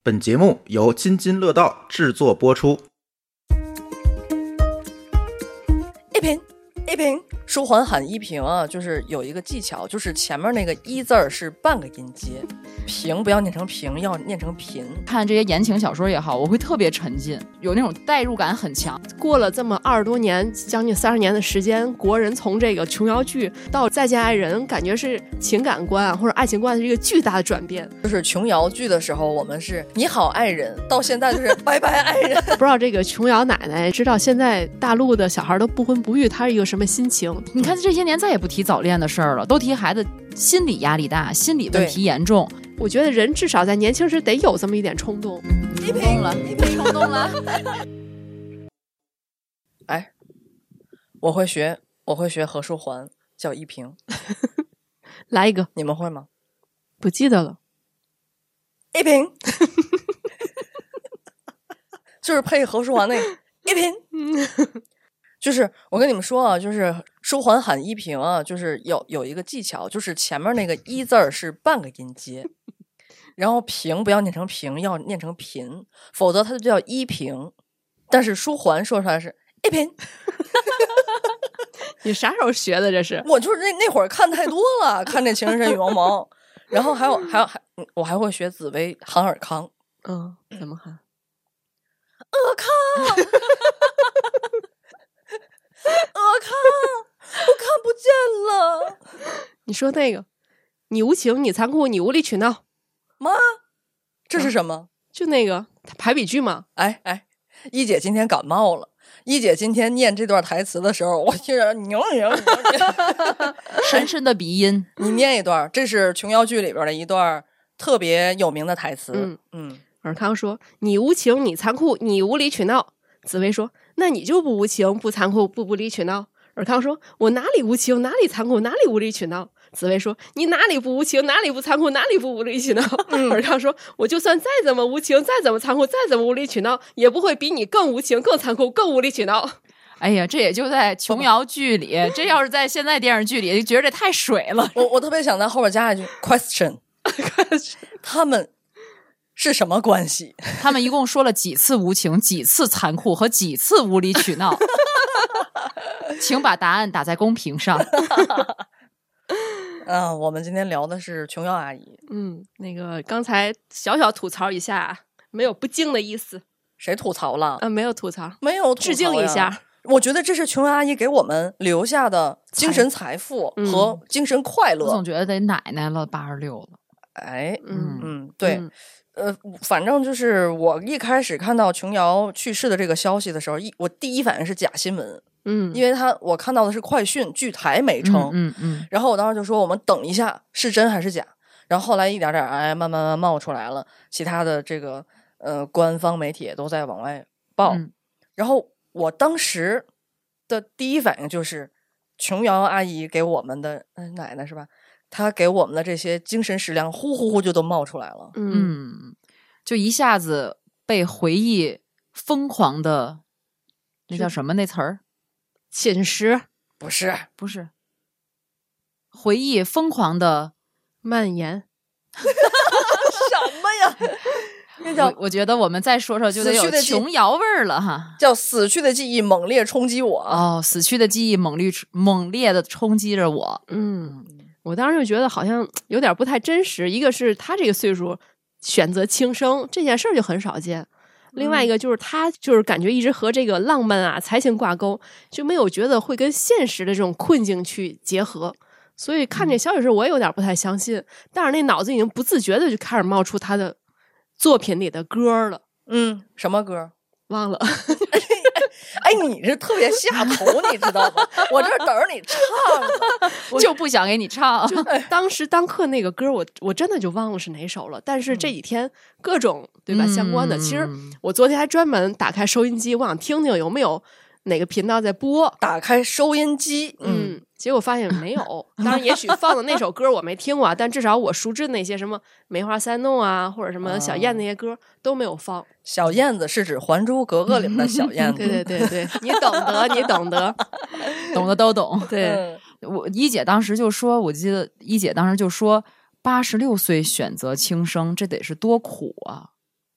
本节目由津津乐道制作播出。 一平，舒缓喊一平啊，就是有一个技巧，就是前面那个一字儿是半个音节，平不要念成平，要念成频。 看这些言情小说也好，我会特别沉浸，有那种代入感很强。 过了这么20多年，将近30年的时间，国人从这个琼瑶剧到再见爱人，感觉是情感观啊或者爱情观是一个巨大的转变。 就是琼瑶剧的时候，我们是你好爱人，到现在就是拜拜爱人。 不知道这个琼瑶奶奶知道现在大陆的小孩都不婚不育，她是一个什么心情？ 你看这些年再也不提早恋的事儿了，都提孩子心理压力大，心理问题严重。 我觉得人至少在年轻时得有这么一点冲动。 一平了，冲动了。 哎，我会学何书桓叫一平。 来一个， 你们会吗？ 不记得了。 一平。就是配何书桓那个一平。就是我跟你们说啊，就是舒缓喊一平啊，就是有一个技巧，就是前面那个一字儿是半个音节，然后平不要念成平，要念成频，否则它就叫一平。但是舒缓说出来是一平。 你啥时候学的这是？ 我就是那会儿看太多了，看这《情深深雨蒙蒙》，然后还有我还会学紫薇喊尔康。 怎么喊？ 尔康。尔康，我看不见了。 你说那个，你无情，你残酷，你无理取闹。 妈，这是什么？ 就那个排比句嘛。 哎，一姐今天感冒了。一姐今天念这段台词的时候，我听着牛， 深深的鼻音。 你念一段，这是琼瑶剧里边的一段特别有名的台词。 尔康说：“你无情，你残酷，你无理取闹。”紫薇说：“那你就不无情，不残酷，不无理取闹。”尔康说：“我哪里无情，哪里残酷，哪里无理取闹？”紫薇说：“你哪里不无情，哪里不残酷，哪里不无理取闹？”尔康说：“我就算再怎么无情，再怎么残酷，再怎么无理取闹，也不会比你更无情、更残酷、更无理取闹。” 哎呀，这也就在琼瑶剧里，这要是在现在电视剧里，就觉得这太水了。 我特别想在后边加一句 question， 他们是什么关系？ 他们一共说了几次无情，几次残酷和几次无理取闹？请把答案打在公屏上。 我们今天聊的是琼瑶阿姨。 那个刚才小吐槽一下，没有不敬的意思。 谁吐槽了？ 没有吐槽， 没有吐槽， 致敬一下。 我觉得这是琼瑶阿姨给我们留下的精神财富和精神快乐。 我总觉得得奶奶了86了。 哎，对。反正就是我一开始看到琼瑶去世的这个消息的时候，我第一反应是假新闻。因为我看到的是快讯，据台媒称。然后我当时就说我们等一下是真还是假。然后后来一点点慢慢冒出来了，其他的这个官方媒体也都在往外报。然后我当时的第一反应就是琼瑶阿姨给我们的奶奶是吧，她给我们的这些精神食粮呼呼呼就都冒出来了。 就一下子被回忆疯狂的那叫什么那词儿？ 侵蚀？ 不是回忆疯狂的蔓延。 什么呀？那叫我觉得我们再说说就得有琼瑶味儿了哈， 叫死去的记忆猛烈冲击我。 死去的记忆猛烈的冲击着我。 我当时就觉得好像有点不太真实。一个是他这个岁数选择轻生这件事儿就很少见，另外一个就是他就是感觉一直和这个浪漫啊才情挂钩，就没有觉得会跟现实的这种困境去结合。所以看这消息时我也有点不太相信，但是那脑子已经不自觉的就开始冒出他的作品里的歌了。 什么歌忘了。 你是特别下头你知道吗？我这等着你唱呢，就不想给你唱。 就当时当刻那个歌我真的就忘了是哪首了，但是这几天各种对吧相关的，其实我昨天还专门打开收音机，我想听听有没有哪个频道在播。 打开收音机结果发现没有。当然也许放的那首歌我没听过，但至少我熟知那些什么梅花三弄啊或者什么小燕那些歌都没有放。 小燕子是指《还珠格格》里面的小燕子。 对，你懂得懂的都懂。 对， 我一姐当时就说，我记得一姐当时就说86岁选择轻生，这得是多苦啊。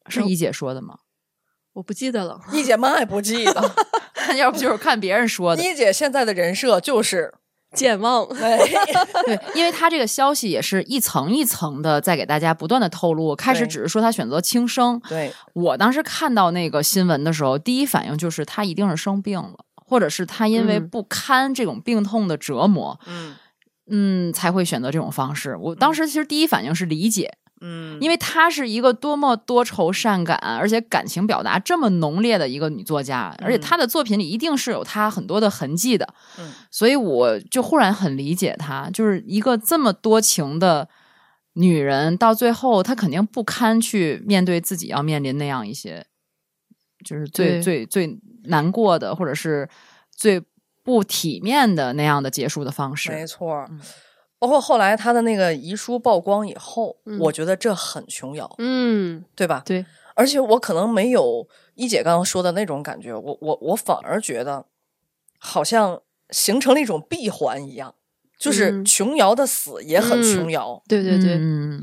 是一姐说的吗？ 我不记得了， 一姐妈也不记得， 要不就是看别人说的。 一姐现在的人设就是健忘。 对，因为他这个消息也是一层一层的在给大家不断的透露，开始只是说他选择轻生。 对， 我当时看到那个新闻的时候，第一反应就是他一定是生病了，或者是他因为不堪这种病痛的折磨，才会选择这种方式。我当时其实第一反应是理解。因为她是一个多么多愁善感，而且感情表达这么浓烈的一个女作家，而且她的作品里一定是有她很多的痕迹的，所以我就忽然很理解她，就是一个这么多情的女人，到最后她肯定不堪去面对自己要面临那样一些，就是最难过的，或者是最不体面的那样的结束的方式。 没错。包括后来他的那个遗书曝光以后，我觉得这很琼瑶，对吧？ 对， 而且我可能没有一姐刚刚说的那种感觉，我反而觉得好像形成了一种闭环一样，就是琼瑶的死也很琼瑶。 对对对，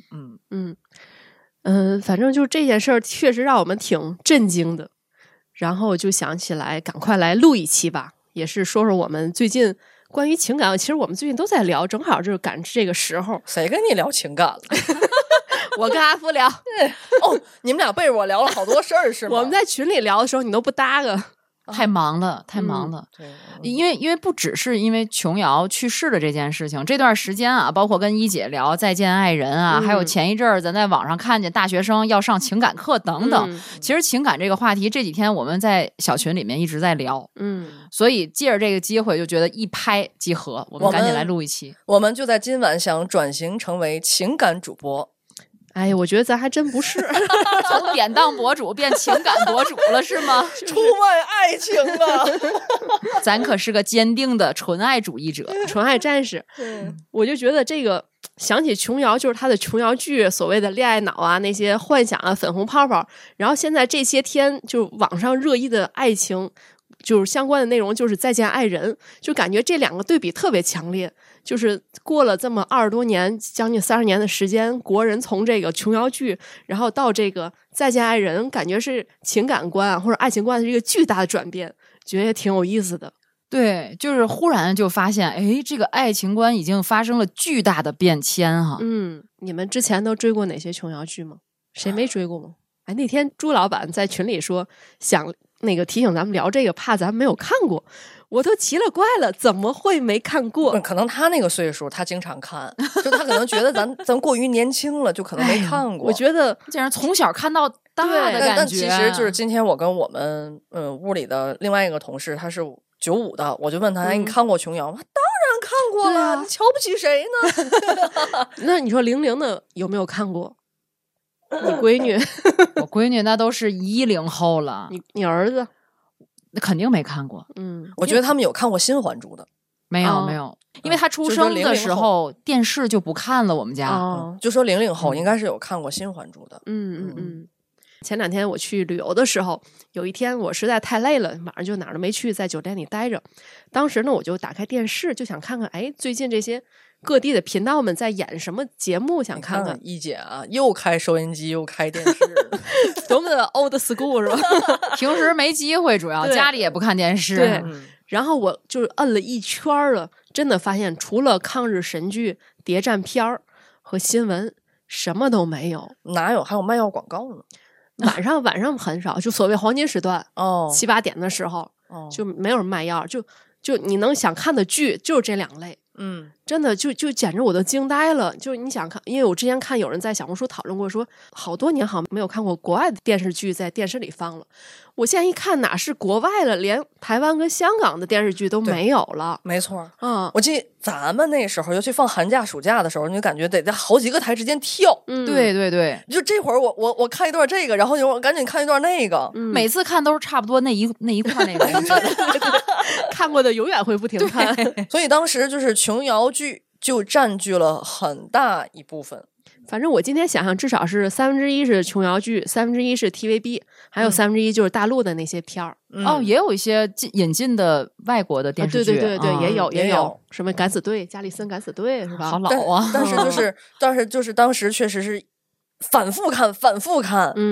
反正就这件事儿确实让我们挺震惊的，然后就想起来赶快来录一期吧，也是说说我们最近关于情感，其实我们最近都在聊，正好就是赶这个时候。 谁跟你聊情感了？ 我跟阿福聊。 哦，你们俩背着我聊了好多事儿是吗？ 我们在群里聊的时候，你都不搭个。 太忙了，太忙了。因为不只是因为琼瑶去世的这件事情，这段时间啊，包括跟一姐聊再见爱人啊，还有前一阵儿咱在网上看见大学生要上情感课等等。其实情感这个话题这几天我们在小群里面一直在聊，所以借着这个机会就觉得一拍即合，我们赶紧来录一期。 我们就在今晚想转型成为情感主播。 哎呀，我觉得咱还真不是从典当博主变情感博主了是吗？ 出卖爱情啊！ 咱可是个坚定的纯爱主义者， 纯爱战士。我就觉得这个想起琼瑶，就是她的琼瑶剧，所谓的恋爱脑啊，那些幻想啊，粉红泡泡，然后现在这些天就网上热议的爱情，就是相关的内容，就是再见爱人，就感觉这两个对比特别强烈。就是过了这么20多年，将近30年的时间，国人从这个琼瑶剧，然后到这个再见爱人，感觉是情感观啊或者爱情观的一个巨大的转变，觉得也挺有意思的。 对，就是忽然就发现，哎，这个爱情观已经发生了巨大的变迁哈。 你们之前都追过哪些琼瑶剧吗？谁没追过吗？哎，那天朱老板在群里说想那个提醒咱们聊这个，怕咱们没有看过。我都奇了怪了，怎么会没看过？ 可能他那个岁数，他经常看，就他可能觉得咱过于年轻了，就可能没看过。 我觉得竟然从小看到大的感觉。 但其实就是今天我跟我们屋里的另外一个同事，他是95的，我就问他，哎，你看过琼瑶吗？当然看过了，你瞧不起谁呢？ 那你说00的有没有看过？你闺女， 我闺女那都是10后了。 你儿子？ 那肯定没看过。 我觉得他们有看过新还珠的。 没有，因为他出生的时候电视就不看了，我们家。 就说00后应该是有看过新还珠的。 前2天我去旅游的时候，有一天我实在太累了，晚上就哪儿都没去，在酒店里待着。当时呢，我就打开电视，就想看看，哎，最近这些各地的频道们在演什么节目，想看看。 一姐啊，又开收音机又开电视， 多么的 old school 是吧？ 平时没机会，主要家里也不看电视。 对，然后我就摁了一圈了，真的发现除了抗日神剧、谍战片儿和新闻，什么都没有。 哪有？还有卖药广告呢。 晚上很少，就所谓黄金时段7、8点的时候，就没有人卖药，就你能想看的剧就是这2类。真的就简直我都惊呆了。就是你想看，因为我之前看有人在小红书讨论过，说好多年好像没有看过国外的电视剧在电视里放了。我现在一看，哪是国外了，连台湾跟香港的电视剧都没有了。 没错，我记得咱们那时候，尤其放寒假暑假的时候，你就感觉得在好几个台之间跳。 对对对， 就这会儿我看一段这个，然后我赶紧看一段那个， 每次看都是差不多那一块那个。 看过的永远会不停看。 所以当时就是琼瑶剧就占据了很大一部分。 反正我今天想想，至少是1/3是琼瑶剧，1/3是 TVB， 还有1/3就是大陆的那些片儿。 也有一些引进的外国的电视剧。 对，也有什么敢死队、加里森敢死队是吧？ 好老啊！ 但是当时确实是反复看。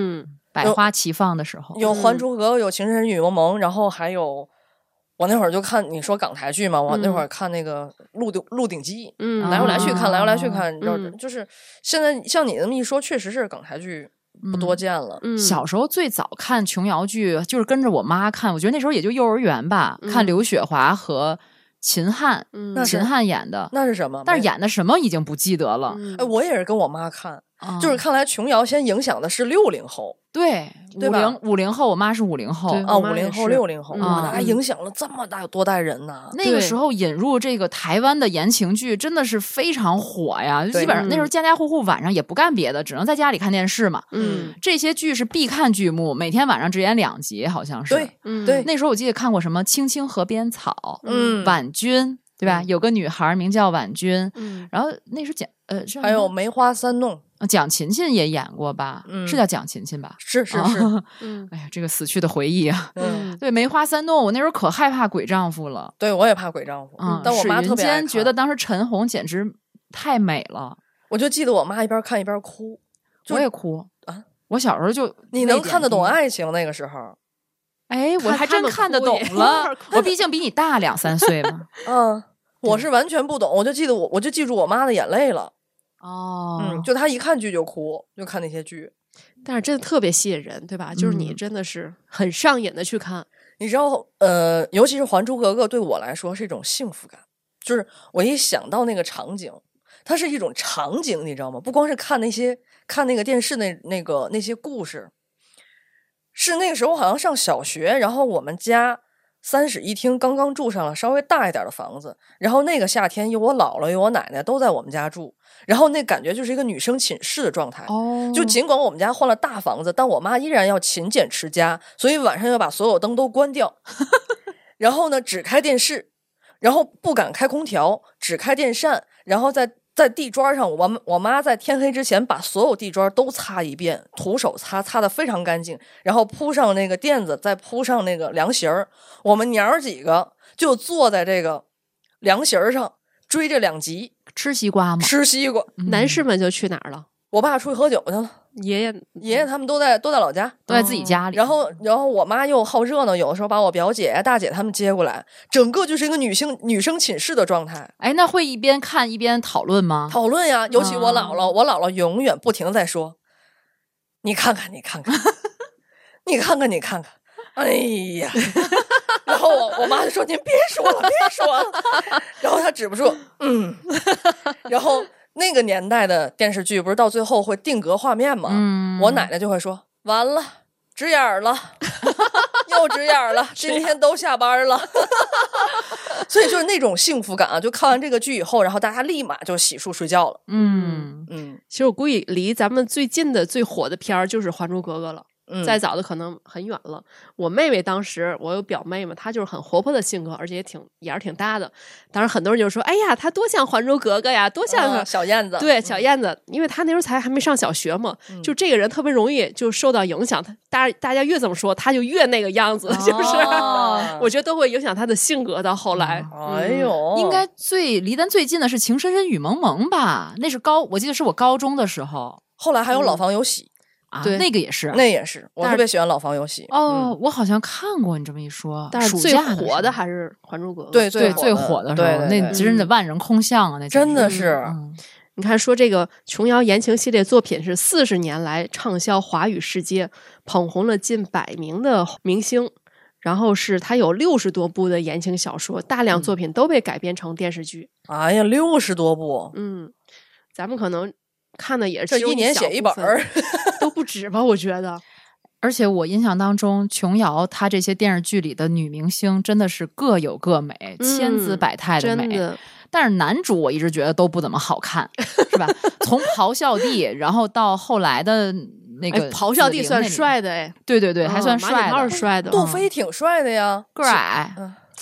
百花齐放的时候， 有《还珠格格》，有《情深深雨蒙蒙》，然后还有我那会儿就看你说港台剧嘛，我那会儿看那个鹿鼎记，来回来去看，来回来去看，你知道，就是现在像你这么一说，确实是港台剧不多见了。 小时候最早看琼瑶剧就是跟着我妈看，我觉得那时候也就幼儿园吧，看刘雪华和秦汉，秦汉演的， 那是什么？ 但是演的什么已经不记得了。 哎，我也是跟我妈看，就是看来琼瑶先影响的是60后。 对，50后，我妈是50后啊，50后、60后，那还影响了这么多代人呢。 那个时候引入这个台湾的言情剧，真的是非常火呀！基本上那时候家家户户晚上也不干别的，只能在家里看电视嘛。这些剧是必看剧目，每天晚上只演2集，好像是。 对， 那时候我记得看过什么《青青河边草》，婉君，对吧？有个女孩名叫婉君，然后那时候还有梅花三弄。 蒋勤勤也演过吧？是叫蒋勤勤吧？ 是。 哎呀，这个死去的回忆啊！对，梅花三弄，我那时候可害怕鬼丈夫了。 对，我也怕鬼丈夫。但我妈特别爱看， 觉得当时陈红简直太美了。 我就记得我妈一边看一边哭， 我也哭啊！我小时候就你能看得懂爱情那个时候？ 哎，我还真看得懂了。我毕竟比你大2-3岁嘛。 我是完全不懂，我就记住我妈的眼泪了。就她一看剧就哭，就看那些剧， 但是真的特别吸引人，对吧？就是你真的是很上瘾的去看。 你知道，尤其是《还珠格格》对我来说是一种幸福感，就是我一想到那个场景，它是一种场景，你知道吗？不光是看那个电视那些故事，是那个时候好像上小学，然后我们家3室1厅刚刚住上了稍微大一点的房子，然后那个夏天有我姥姥有我奶奶都在我们家住，然后那感觉就是一个女生寝室的状态。就尽管我们家换了大房子，但我妈依然要勤俭持家，所以晚上要把所有灯都关掉然后呢只开电视，然后不敢开空调，只开电扇，然后在地砖上，我妈在天黑之前把所有地砖都擦一遍，徒手擦得非常干净，然后铺上那个垫子，再铺上那个凉席儿，我们娘儿几个就坐在这个凉席儿上追着2集吃西瓜吗？ 吃西瓜。 男士们就去哪儿了？ 我爸出去喝酒去了，爷爷他们都在老家， 都在自己家里。 然后我妈又好热闹，有的时候把我表姐大姐他们接过来，整个就是一个女生寝室的状态。 哎，那会一边看一边讨论吗？ 讨论呀，尤其我姥姥，我姥姥永远不停的在说，你看看你看看你看看你看看，哎呀然后我妈就说您别说了然后她止不住然后那个年代的电视剧不是到最后会定格画面吗？我奶奶就会说完了直眼了又直眼了今天都下班了所以就是那种幸福感啊，就看完这个剧以后，然后大家立马就洗漱睡觉了。 其实我估计离咱们最近的最火的片儿就是《还珠格格》了。再早的可能很远了。我妹妹当时，我有表妹嘛，她就是很活泼的性格，而且也是挺大的。当时很多人就说：“哎呀，她多像《还珠格格》呀，多像小燕子。” 对，小燕子，因为她那时候还没上小学嘛，就这个人特别容易就受到影响。大家越这么说，她就越那个样子，是不是？我觉得都会影响她的性格。到后来， 哎呦， 应该离咱最近的是《情深深雨蒙蒙》吧？那是我记得是我高中的时候。 后来还有《老房有喜》。 对，那个也是， 我特别喜欢老房有喜。 我好像看过，你这么一说， 但是最火的还是《还珠格格》。 对， 最火的时候，那真的万人空巷啊！那真的是， 你看，说这个琼瑶言情系列作品是40年来畅销华语世界，捧红了近100名的明星。然后是它有60多部的言情小说，大量作品都被改编成电视剧。 哎呀，60多部， 咱们可能看的也是这一年写一本都不止吧，我觉得。 而且我印象当中，琼瑶她这些电视剧里的女明星真的是各有各美，千姿百态的美。 真的， 但是男主我一直觉得都不怎么好看，是吧？从咆哮帝，然后到后来的那个咆哮帝算帅的哎， 对对对，还算帅的。 马景涛是帅的， 杜飞挺帅的呀， 个矮。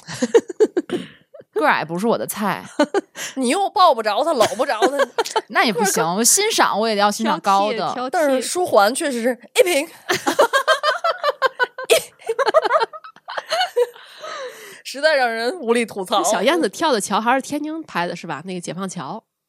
个矮不是我的菜， 你又抱不着他，搂不着他， 那也不行。我欣赏我也要欣赏高的， 但是舒缓确实是一平，实在让人无力吐槽。 小燕子跳的桥还是天津拍的是吧？那个解放桥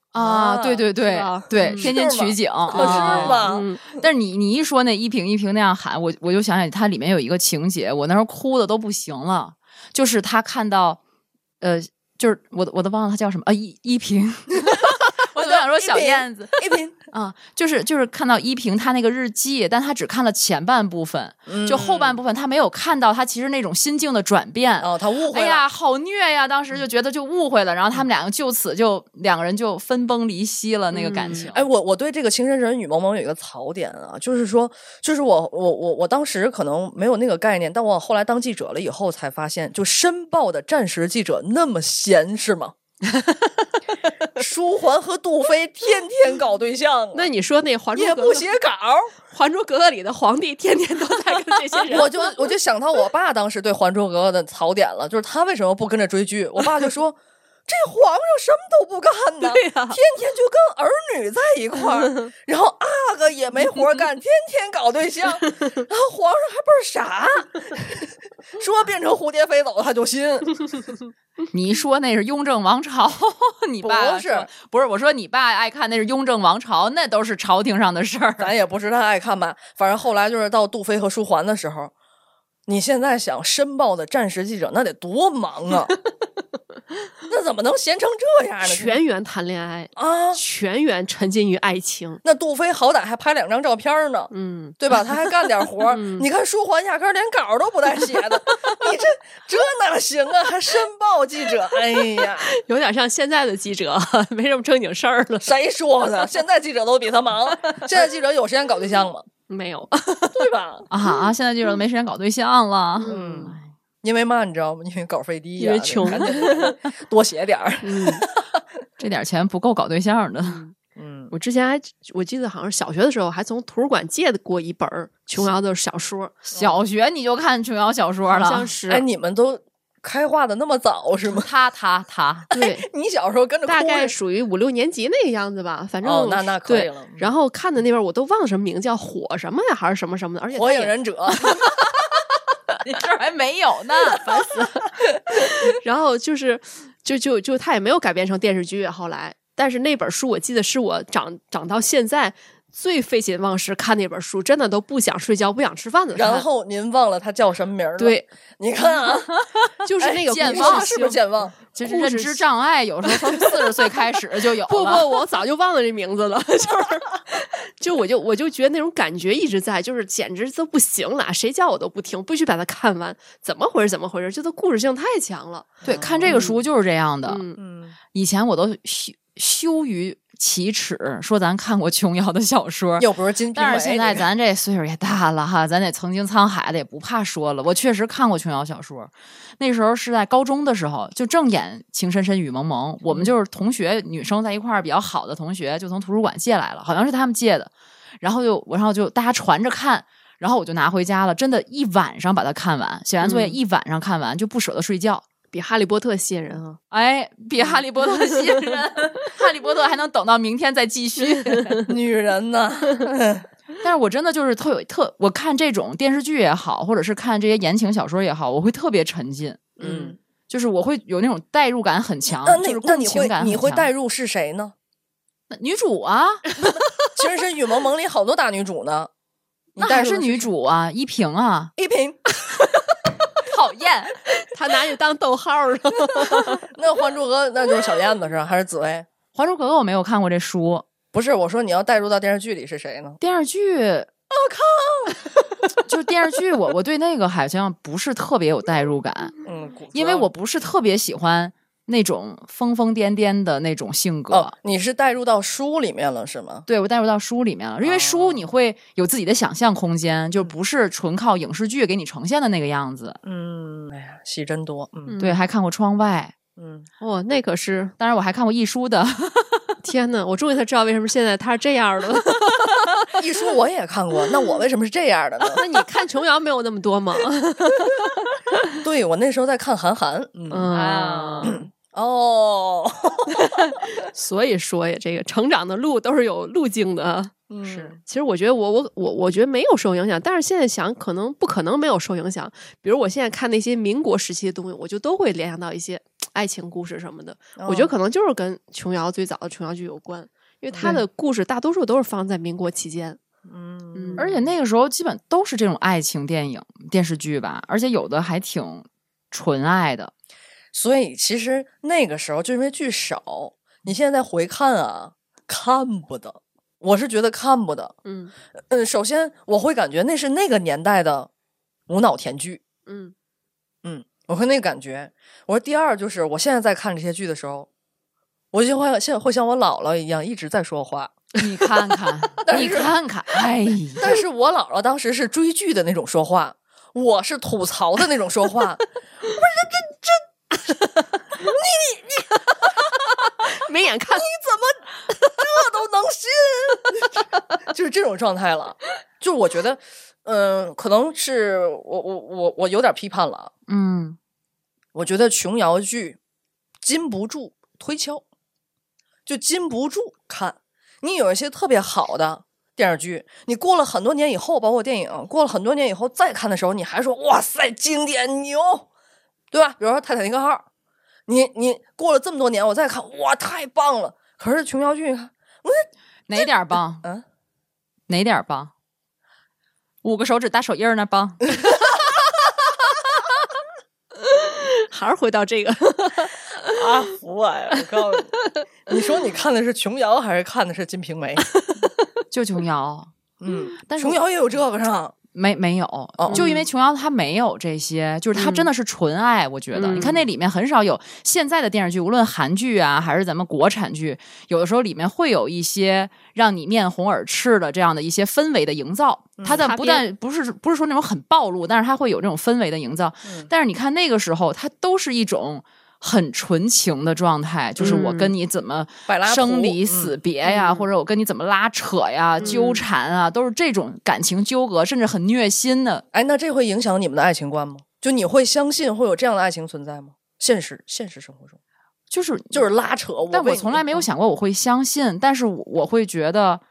啊，对对对对，天天取景， 可是吗？ 但是你一说那一平一平那样喊，我就想起它里面有一个情节，我那时候哭的都不行了，就是他看到就是我都忘了他叫什么一平。我就想说小燕子一平啊，就是看到依萍她那个日记，但她只看了前半部分，就后半部分她没有看到她其实那种心境的转变。 哦，她误会了， 哎呀，好虐呀！当时就觉得就误会了，然后他们两个就此就两个人就分崩离析了那个感情。 哎，我对这个情深深雨蒙蒙有一个槽点啊，就是说，就是我当时可能没有那个概念，但我后来当记者了以后才发现，就申报的战时记者那么闲是吗？舒桓和杜飞天天搞对象， 那你说那《还珠格格》 也不写稿，《 还珠格格》里的皇帝天天都在跟这些人， 我就想到我爸当时对《还珠格格》的槽点了，就是他为什么不跟着追剧？我爸就说。这皇上什么都不干呢， 对呀， 天天就跟儿女在一块儿，然后阿哥也没活干，天天搞对象，然后皇上还倍儿傻，说变成蝴蝶飞走他就信。 你说那是雍正王朝，你爸不是？我说你爸爱看那是雍正王朝，那都是朝廷上的事儿， 咱也不是他爱看吧。反正后来就是到杜飞和舒桓的时候，你现在想申报的战时记者那得多忙啊！那怎么能闲成这样呢？ 全员谈恋爱啊， 全员沉浸于爱情。 那杜飞好歹还拍2张照片呢，对吧？他还干点活。你看舒桓压根连稿都不带写的，你这哪行啊？还申报记者？哎呀， 有点像现在的记者，没什么正经事儿了。 谁说的？现在记者都比他忙。现在记者有时间搞对象吗？ 没有， 对吧？ 啊，现在记者都没时间搞对象了。 因为嘛，你知道吗？因为稿费低呀， 因为穷， 多写点儿。 这点钱不够搞对象的。 我之前我记得好像小学的时候还从图书馆借过一本琼瑶的小说。 小学你就看琼瑶小说了？ 好像是。 哎，你们都开化的那么早是吗？ 他对、 哎，你小时候跟着哭大概属于5、6年级那个样子吧，反正那可以了。 然后看的那本我都忘了什么名，叫火什么呀，还是什么什么的，而且火影忍者。 你这还没有呢，烦死了。 然后就他也没有改编成电视剧，后来，但是那本书我记得是我长到现在最废寝忘食看那本书，真的都不想睡觉不想吃饭的。 然后您忘了他叫什么名了？ 对， 你看啊， 就是那个健忘， 是不是健忘？ 就是认知障碍，有时候从40岁开始就有了。 不，我早就忘了这名字了。我就觉得那种感觉一直在，就是简直都不行了，谁叫我都不听，必须把它看完。怎么回事？这都故事性太强了。 对，看这个书就是这样的。以前我都羞于启齿说咱看过琼瑶的小说， 又不是金瓶梅。 但是现在咱这岁数也大了哈，咱得曾经沧海的也不怕说了。我确实看过琼瑶小说，那时候是在高中的时候，就正演情深深雨蒙蒙，我们就是同学，女生在一块儿比较好的同学，就从图书馆借来了，好像是他们借的，然后就大家传着看，然后我就拿回家了，真的一晚上把它看完，写完作业一晚上看完，就不舍得睡觉。 比哈利波特吸引人啊！ 哎，比哈利波特吸引人，哈利波特还能等到明天再继续。 女人呢？ 但是我真的就是我看这种电视剧也好，或者是看这些言情小说也好，我会特别沉浸。就是我会有那种代入感很强，就是共情感很强。 你会代入是谁呢？ 女主啊， 其实是雨蒙蒙里好多大女主呢。 那还是女主啊，依萍啊， 依萍。 讨厌， 他拿你当逗号了。 那《还珠格格》那就是小燕子是吧？还是紫薇？《 还珠格格》我没有看过这书， 不是我说你要带入到电视剧里是谁呢？ 电视剧，就是电视剧，我对那个好像不是特别有代入感，因为我不是特别喜欢那种疯疯癫癫的那种性格。 你是带入到书里面了是吗？ 对，我带入到书里面了，因为书你会有自己的想象空间，就不是纯靠影视剧给你呈现的那个样子。 哎呀，戏真多。 对，还看过《窗外》。 那可是， 当然我还看过一书的。 天哪，我终于才知道为什么现在他是这样的。 一书我也看过，那我为什么是这样的呢？ 那你看琼瑶没有那么多吗？ 对，我那时候在看韩寒。 所以说呀，这个成长的路都是有路径的。是，其实我觉得我觉得没有受影响，但是现在想不可能没有受影响。比如我现在看那些民国时期的东西，我就都会联想到一些爱情故事什么的，我觉得可能就是跟琼瑶最早的琼瑶剧有关，因为他的故事大多数都是放在民国期间。 而且那个时候基本都是这种爱情电影电视剧吧，而且有的还挺纯爱的。 所以其实那个时候就因为剧少，你现在回看啊，看不得。我是觉得看不得。首先我会感觉那是那个年代的无脑甜剧。我会那个感觉。我说第二就是我现在在看这些剧的时候，我就会像我姥姥一样一直在说话。 你看看你看看，哎呀， 但是我姥姥当时是追剧的那种说话，我是吐槽的那种说话。我说你没眼看， 你怎么这都能信？就是这种状态了。就是我觉得可能是我有点批判了。我觉得琼瑶剧禁不住推敲，就禁不住看。你有一些特别好的电视剧，你过了很多年以后，包括电影过了很多年以后再看的时候，你还说哇塞经典牛，对吧？比如说泰坦尼克号，你过了这么多年我再看，哇太棒了。可是琼瑶剧看哪点棒？哪点棒？5个手指打手印呢棒。 还是回到这个阿福啊！我告诉你，你说你看的是琼瑶还是看的是金瓶梅？ 就琼瑶。 但是琼瑶也有这个上。 没有，就因为琼瑶她没有这些，就是她真的是纯爱。我觉得你看那里面很少有现在的电视剧，无论韩剧啊还是咱们国产剧，有的时候里面会有一些让你面红耳赤的这样的一些氛围的营造。它的不但不是说那种很暴露，但是它会有这种氛围的营造。但是你看那个时候，它都是一种很纯情的状态，就是我跟你怎么生离死别呀，或者我跟你怎么拉扯呀、纠缠啊，都是这种感情纠葛，甚至很虐心的。 哎，那这会影响你们的爱情观吗？就你会相信会有这样的爱情存在吗？现实生活中就是拉扯。 但我从来没有想过我会相信，但是我会觉得，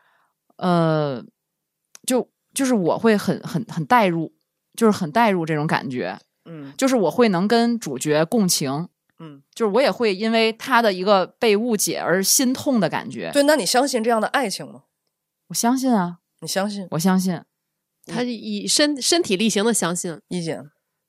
就是我会很带入，就是很带入这种感觉。就是我会能跟主角共情。就是我也会因为他的一个被误解而心痛的感觉。 对，那你相信这样的爱情吗？ 我相信啊。 你相信？ 我相信。 他以身体力行的相信。 意见？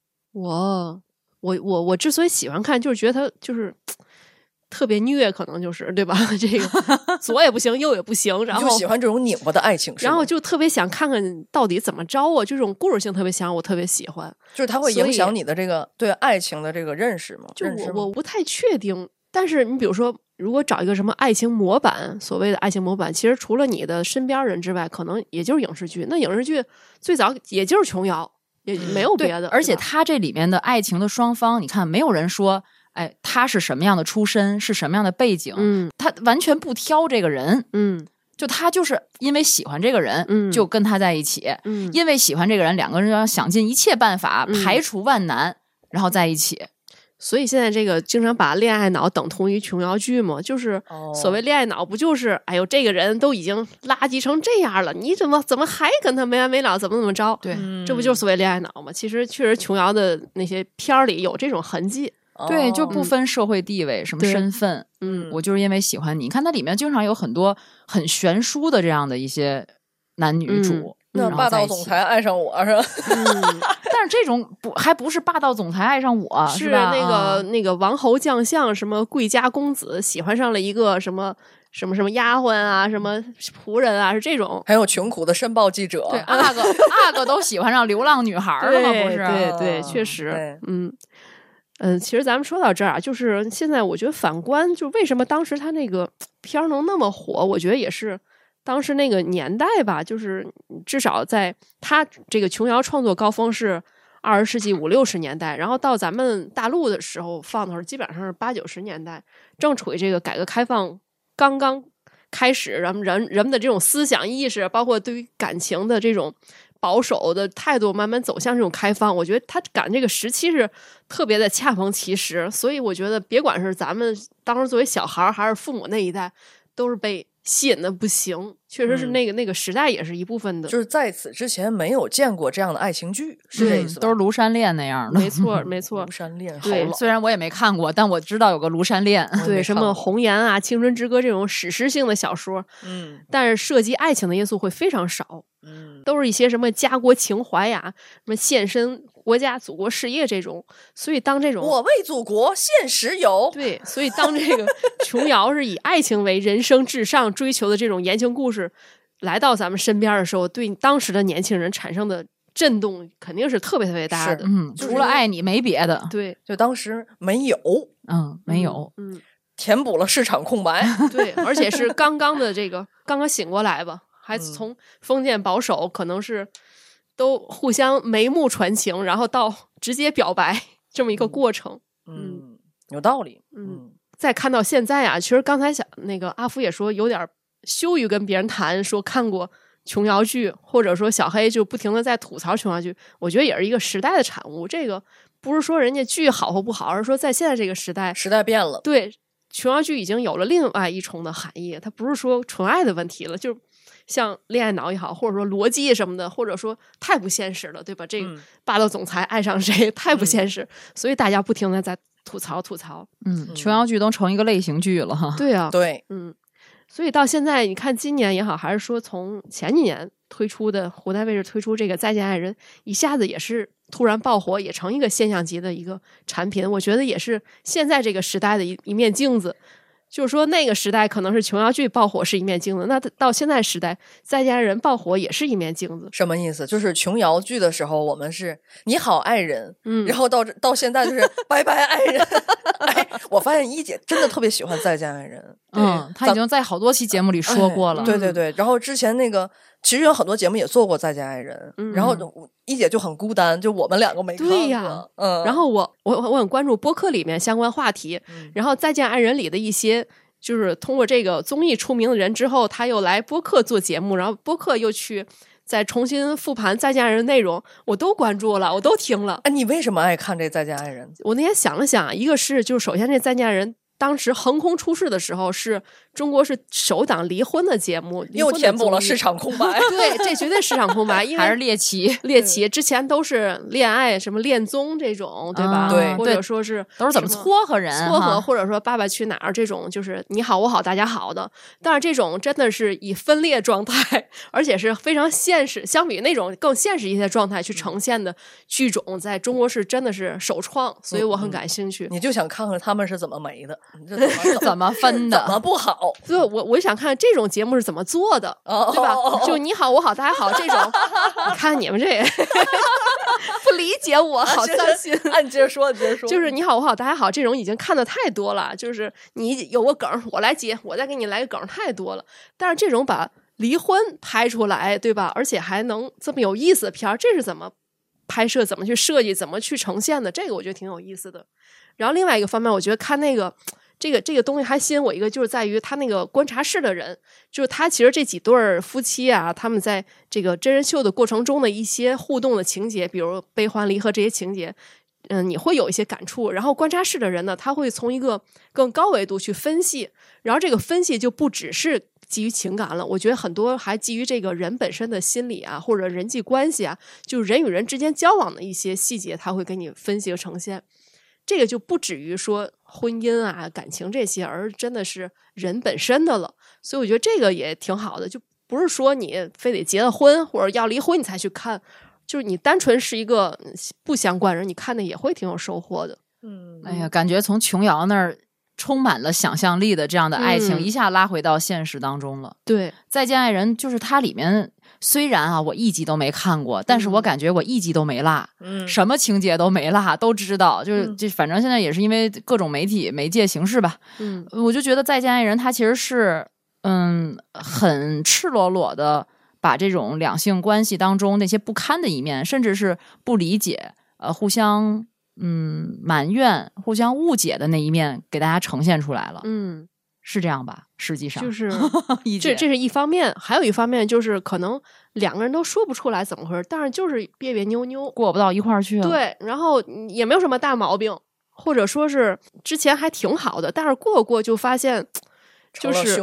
我之所以喜欢看，就是觉得他就是特别虐，可能就是对吧？这个左也不行，右也不行，然后就喜欢这种拧巴的爱情， 然后就特别想看看到底怎么着啊！就这种故事性特别强，我特别喜欢。 就是它会影响你的这个对爱情的这个认识吗？ 就我不太确定，但是你比如说，如果找一个什么爱情模板，所谓的爱情模板，其实除了你的身边人之外，可能也就是影视剧。那影视剧最早也就是琼瑶，也没有别的。 而且它这里面的爱情的双方，你看没有人说。哎，他是什么样的出身，是什么样的背景，他完全不挑这个人，就他就是因为喜欢这个人，就跟他在一起，因为喜欢这个人，两个人要想尽一切办法，排除万难，然后在一起。 所以现在这个经常把恋爱脑等同于琼瑶剧嘛，就是所谓恋爱脑不就是哎呦这个人都已经垃圾成这样了，你怎么还跟他没完没了，怎么着？ 对， 这不就是所谓恋爱脑吗？其实确实琼瑶的那些片儿里有这种痕迹。 对，就不分社会地位，什么身份，我就是因为喜欢你。你看它里面经常有很多很悬殊的这样的一些男女主， 那霸道总裁爱上我是吧？ 但是这种还不是霸道总裁爱上我， 是吧？ 那个王侯将相，什么贵家公子喜欢上了一个什么丫鬟啊，什么仆人啊，是这种。 还有穷苦的申报记者， 对，阿哥都喜欢上流浪女孩了吗？不是？ 对，确实，其实咱们说到这儿啊，就是现在我觉得反观，就为什么当时他那个片儿能那么火，我觉得也是当时那个年代吧，就是至少在他这个琼瑶创作高峰是20世纪50、60年代，然后到咱们大陆的时候放的时候，基本上是80、90年代，正处于这个改革开放刚刚开始，人们的这种思想意识，包括对于感情的这种保守的态度慢慢走向这种开放，我觉得他赶这个时期是特别的恰逢其时，所以我觉得别管是咱们当时作为小孩还是父母那一代，都是被吸引的不行，确实是那个时代也是一部分的， 就是在此之前没有见过这样的爱情剧，是这意思吧？ 都是庐山恋那样的， 没错没错。 庐山恋， 对， 虽然我也没看过，但我知道有个庐山恋。 对，什么红颜啊、青春之歌这种史诗性的小说，但是涉及爱情的因素会非常少，都是一些什么家国情怀呀、什么献身国家、祖国事业这种。所以当这种我为祖国现实有， 对，所以当这个琼瑶是以爱情为人生至上追求的这种言情故事来到咱们身边的时候，对当时的年轻人产生的震动肯定是特别特别大的。 除了爱你没别的。 对， 就当时没有， 没有， 填补了市场空白。 对，而且是刚刚醒过来吧，还从封建保守可能是都互相眉目传情，然后到直接表白这么一个过程。 有道理。 再看到现在啊，其实刚才那个阿福也说有点羞于跟别人谈说看过琼瑶剧，或者说小黑就不停的在吐槽琼瑶剧，我觉得也是一个时代的产物。这个不是说人家剧好或不好，而是说在现在这个时代变了。 对，琼瑶剧已经有了另外一重的含义，它不是说纯爱的问题了，就像恋爱脑也好，或者说逻辑什么的，或者说太不现实了，对吧？这个霸道总裁爱上谁太不现实，所以大家不停的在吐槽。 琼瑶剧都成一个类型剧了哈。 对啊， 对， 所以到现在你看今年也好，还是说从前几年推出的湖南卫视推出这个《再见爱人》，一下子也是突然爆火，也成一个现象级的一个产品。我觉得也是现在这个时代的一面镜子。就是说那个时代可能是琼瑶剧爆火是一面镜子，那到现在时代再见爱人爆火也是一面镜子。 什么意思？就是琼瑶剧的时候我们是你好爱人，然后到现在就是拜拜爱人。我发现一姐真的特别喜欢再见爱人。 她已经在好多期节目里说过了。 对，然后之前那个其实有很多节目也做过再见爱人，然后一姐就很孤单，就我们两个没看过。 对呀，然后我很关注播客里面相关话题，然后再见爱人里的一些就是通过这个综艺出名的人之后，他又来播客做节目，然后播客又去再重新复盘再见爱人的内容，我都关注了，我都听了。 你为什么爱看这再见爱人？ 我那天想了想，一个是就是首先这再见爱人当时横空出世的时候，是中国是首档离婚的节目， 又填补了市场空白。 对，这绝对市场空白，因为还是猎奇之前都是恋爱什么恋综这种，对吧？ 对， 或者说是都是怎么撮合人， 或者说爸爸去哪儿这种，就是你好我好大家好的。但是这种真的是以分裂状态，而且是非常现实，相比那种更现实一些的状态去呈现的剧种，在中国是真的是首创，所以我很感兴趣。 你就想看看他们是怎么没的。 是怎么分的？ 怎么不好？ 所以我就想看这种节目是怎么做的，对吧？就你好我好大家好这种，你看你们这不理解我，好伤心。 你接着说， 就是你好我好大家好这种已经看的太多了，就是你有个梗我来接，我再给你来个梗太多了。但是这种把离婚拍出来，对吧？而且还能这么有意思的片儿，这是怎么拍摄、怎么去设计、怎么去呈现的？这个我觉得挺有意思的。然后另外一个方面，我觉得看那个这个东西还吸引我一个，就是在于他那个观察室的人，就是他其实这几对夫妻啊，他们在这个真人秀的过程中的一些互动的情节，比如悲欢离合这些情节，你会有一些感触。然后观察室的人呢，他会从一个更高维度去分析，然后这个分析就不只是基于情感了，我觉得很多还基于这个人本身的心理啊，或者人际关系啊，就是人与人之间交往的一些细节，他会给你分析和呈现。这个就不止于说婚姻啊、感情这些，而真的是人本身的了。所以我觉得这个也挺好的，就不是说你非得结了婚或者要离婚你才去看，就是你单纯是一个不相关人，你看的也会挺有收获的。 哎呀，感觉从琼瑶那儿充满了想象力的这样的爱情，一下拉回到现实当中了。 对， 再见爱人就是它里面虽然啊我一集都没看过，但是我感觉我一集都没落，什么情节都没落，都知道。就是这反正现在也是因为各种媒介形式吧，我就觉得再见爱人它其实是很赤裸裸的把这种两性关系当中那些不堪的一面，甚至是不理解互相埋怨、互相误解的那一面给大家呈现出来了。是这样吧？实际上就是这是一方面，还有一方面就是可能两个人都说不出来怎么回事，但是就是别别扭扭， 过不到一块儿去了。 对，然后也没有什么大毛病，或者说是之前还挺好的，但是过就发现就是兄弟。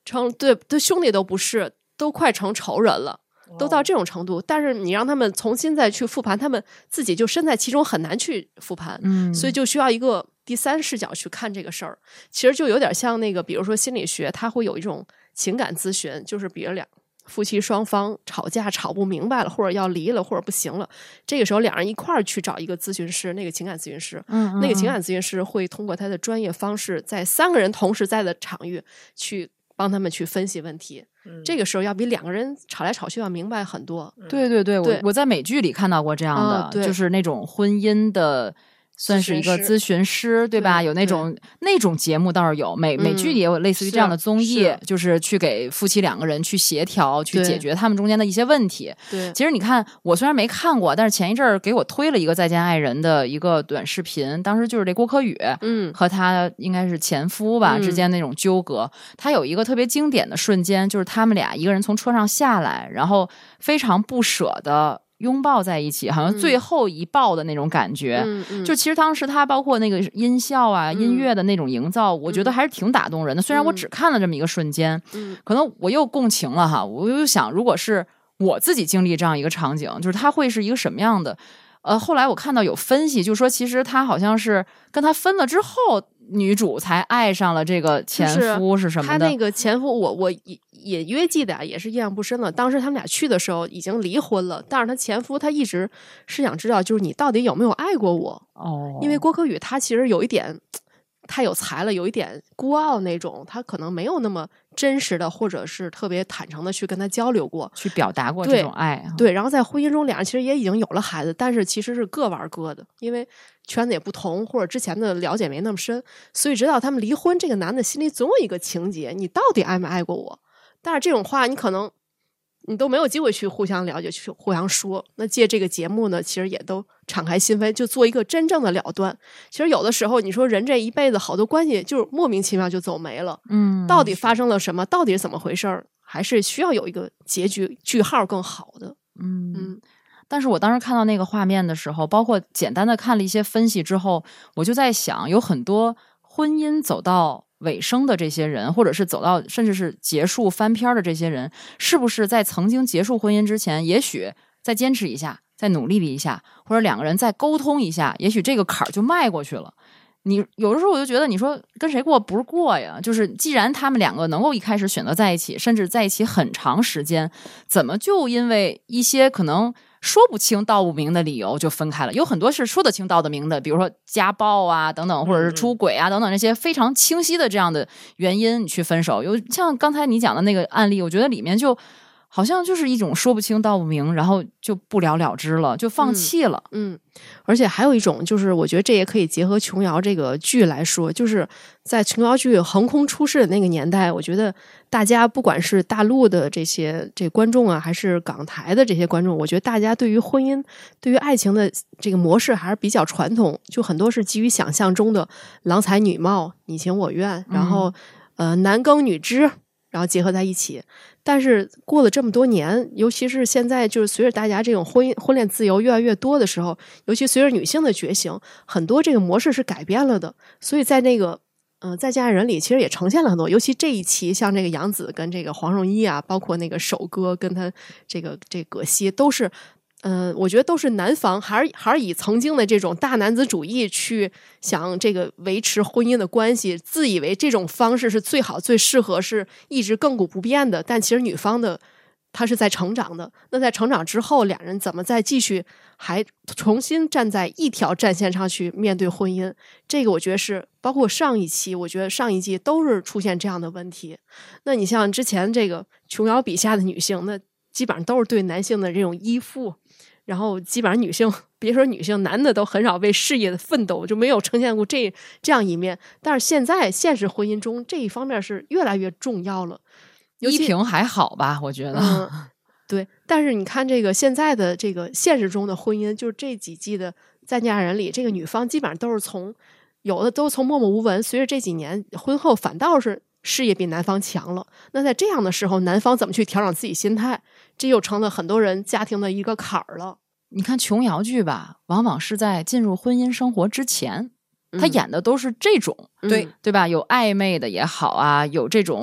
对兄弟都不是，都快成仇人了。都到这种程度，但是你让他们重新再去复盘，他们自己就身在其中，很难去复盘，所以就需要一个第三视角去看这个事儿。其实就有点像那个，比如说心理学，它会有一种情感咨询，就是比如夫妻双方吵架吵不明白了，或者要离了，或者不行了，这个时候两人一块儿去找一个咨询师，那个情感咨询师，那个情感咨询师会通过他的专业方式，在3个人同时在的场域去帮他们去分析问题。这个时候要比2个人吵来吵去要明白很多。 对对对，我在美剧里看到过这样的，就是那种婚姻的算是一个咨询师，对吧？有那种节目倒是有，美剧也有类似于这样的综艺，就是去给夫妻2个人去协调，去解决他们中间的一些问题。 对， 其实你看，我虽然没看过，但是前一阵儿给我推了一个《再见爱人》的一个短视频，当时就是这郭可宇，和他应该是前夫吧之间那种纠葛。他有一个特别经典的瞬间，就是他们俩一个人从车上下来，然后非常不舍的拥抱在一起，好像最后一抱的那种感觉。就其实当时他包括那个音效啊、音乐的那种营造，我觉得还是挺打动人的。虽然我只看了这么一个瞬间，可能我又共情了哈。我又想，如果是我自己经历这样一个场景，就是他会是一个什么样的？后来我看到有分析，就说其实他好像是跟他分了之后，女主才爱上了这个前夫是什么的。 他那个前夫，我也约记得也是印象不深了。当时他们俩去的时候已经离婚了，但是他前夫他一直是想知道，就是你到底有没有爱过我？因为郭可宇他其实有一点太有才了，有一点孤傲那种，他可能没有那么真实的或者是特别坦诚的去跟他交流过， 去表达过这种爱。 对，然后在婚姻中两人其实也已经有了孩子，但是其实是各玩各的，因为圈子也不同，或者之前的了解没那么深，所以直到他们离婚，这个男的心里总有一个情结，你到底爱没爱过我？但是这种话你可能你都没有机会去互相了解，去互相说。那借这个节目呢，其实也都敞开心扉，就做一个真正的了断。其实有的时候你说人这一辈子好多关系就是莫名其妙就走没了，到底发生了什么，到底是怎么回事，还是需要有一个结局句号更好的。 但是我当时看到那个画面的时候，包括简单的看了一些分析之后，我就在想，有很多婚姻走到尾声的这些人，或者是走到甚至是结束翻篇的这些人，是不是在曾经结束婚姻之前，也许再坚持一下，再努力了一下，或者2个人再沟通一下，也许这个坎儿就迈过去了。你有的时候我就觉得，你说跟谁过不是过呀？就是既然他们2个能够一开始选择在一起，甚至在一起很长时间，怎么就因为一些可能说不清道不明的理由就分开了？有很多是说得清道得明的，比如说家暴啊等等，或者是出轨啊等等，这些非常清晰的这样的原因你去分手。有像刚才你讲的那个案例，我觉得里面就好像就是一种说不清道不明，然后就不了了之了，就放弃了。 而且还有一种就是我觉得这也可以结合琼瑶这个剧来说，就是在琼瑶剧横空出世的那个年代，我觉得大家不管是大陆的这观众啊，还是港台的这些观众，我觉得大家对于婚姻对于爱情的这个模式还是比较传统，就很多是基于想象中的郎才女貌，你情我愿，然后男耕女织，然后结合在一起。但是过了这么多年，尤其是现在就是随着大家这种婚恋自由越来越多的时候，尤其随着女性的觉醒，很多这个模式是改变了的。所以在那个再见爱人里其实也呈现了很多，尤其这一期像这个杨紫跟这个黄圣依啊，包括那个首歌跟他这葛西，都是我觉得都是男方还是以曾经的这种大男子主义去想这个维持婚姻的关系，自以为这种方式是最好最适合，是一直亘古不变的。但其实女方的她是在成长的，那在成长之后2人怎么再继续还重新站在一条战线上去面对婚姻，这个我觉得是包括上一期，我觉得上一季都是出现这样的问题。那你像之前这个琼瑶笔下的女性，那基本上都是对男性的这种依附，然后基本上女性，别说女性，男的都很少为事业的奋斗，就没有呈现过这样一面。但是现在现实婚姻中这一方面是越来越重要了。 依萍还好吧，我觉得。 对，但是你看这个现在的这个现实中的婚姻，就是这几季的再见爱人里，这个女方基本上都是有的都从默默无闻，随着这几年婚后反倒是事业比男方强了。那在这样的时候，男方怎么去调整自己心态，这又成了很多人家庭的一个坎儿了。 你看琼瑶剧吧，往往是在进入婚姻生活之前，他演的都是这种，对吧？有暧昧的也好啊，有这种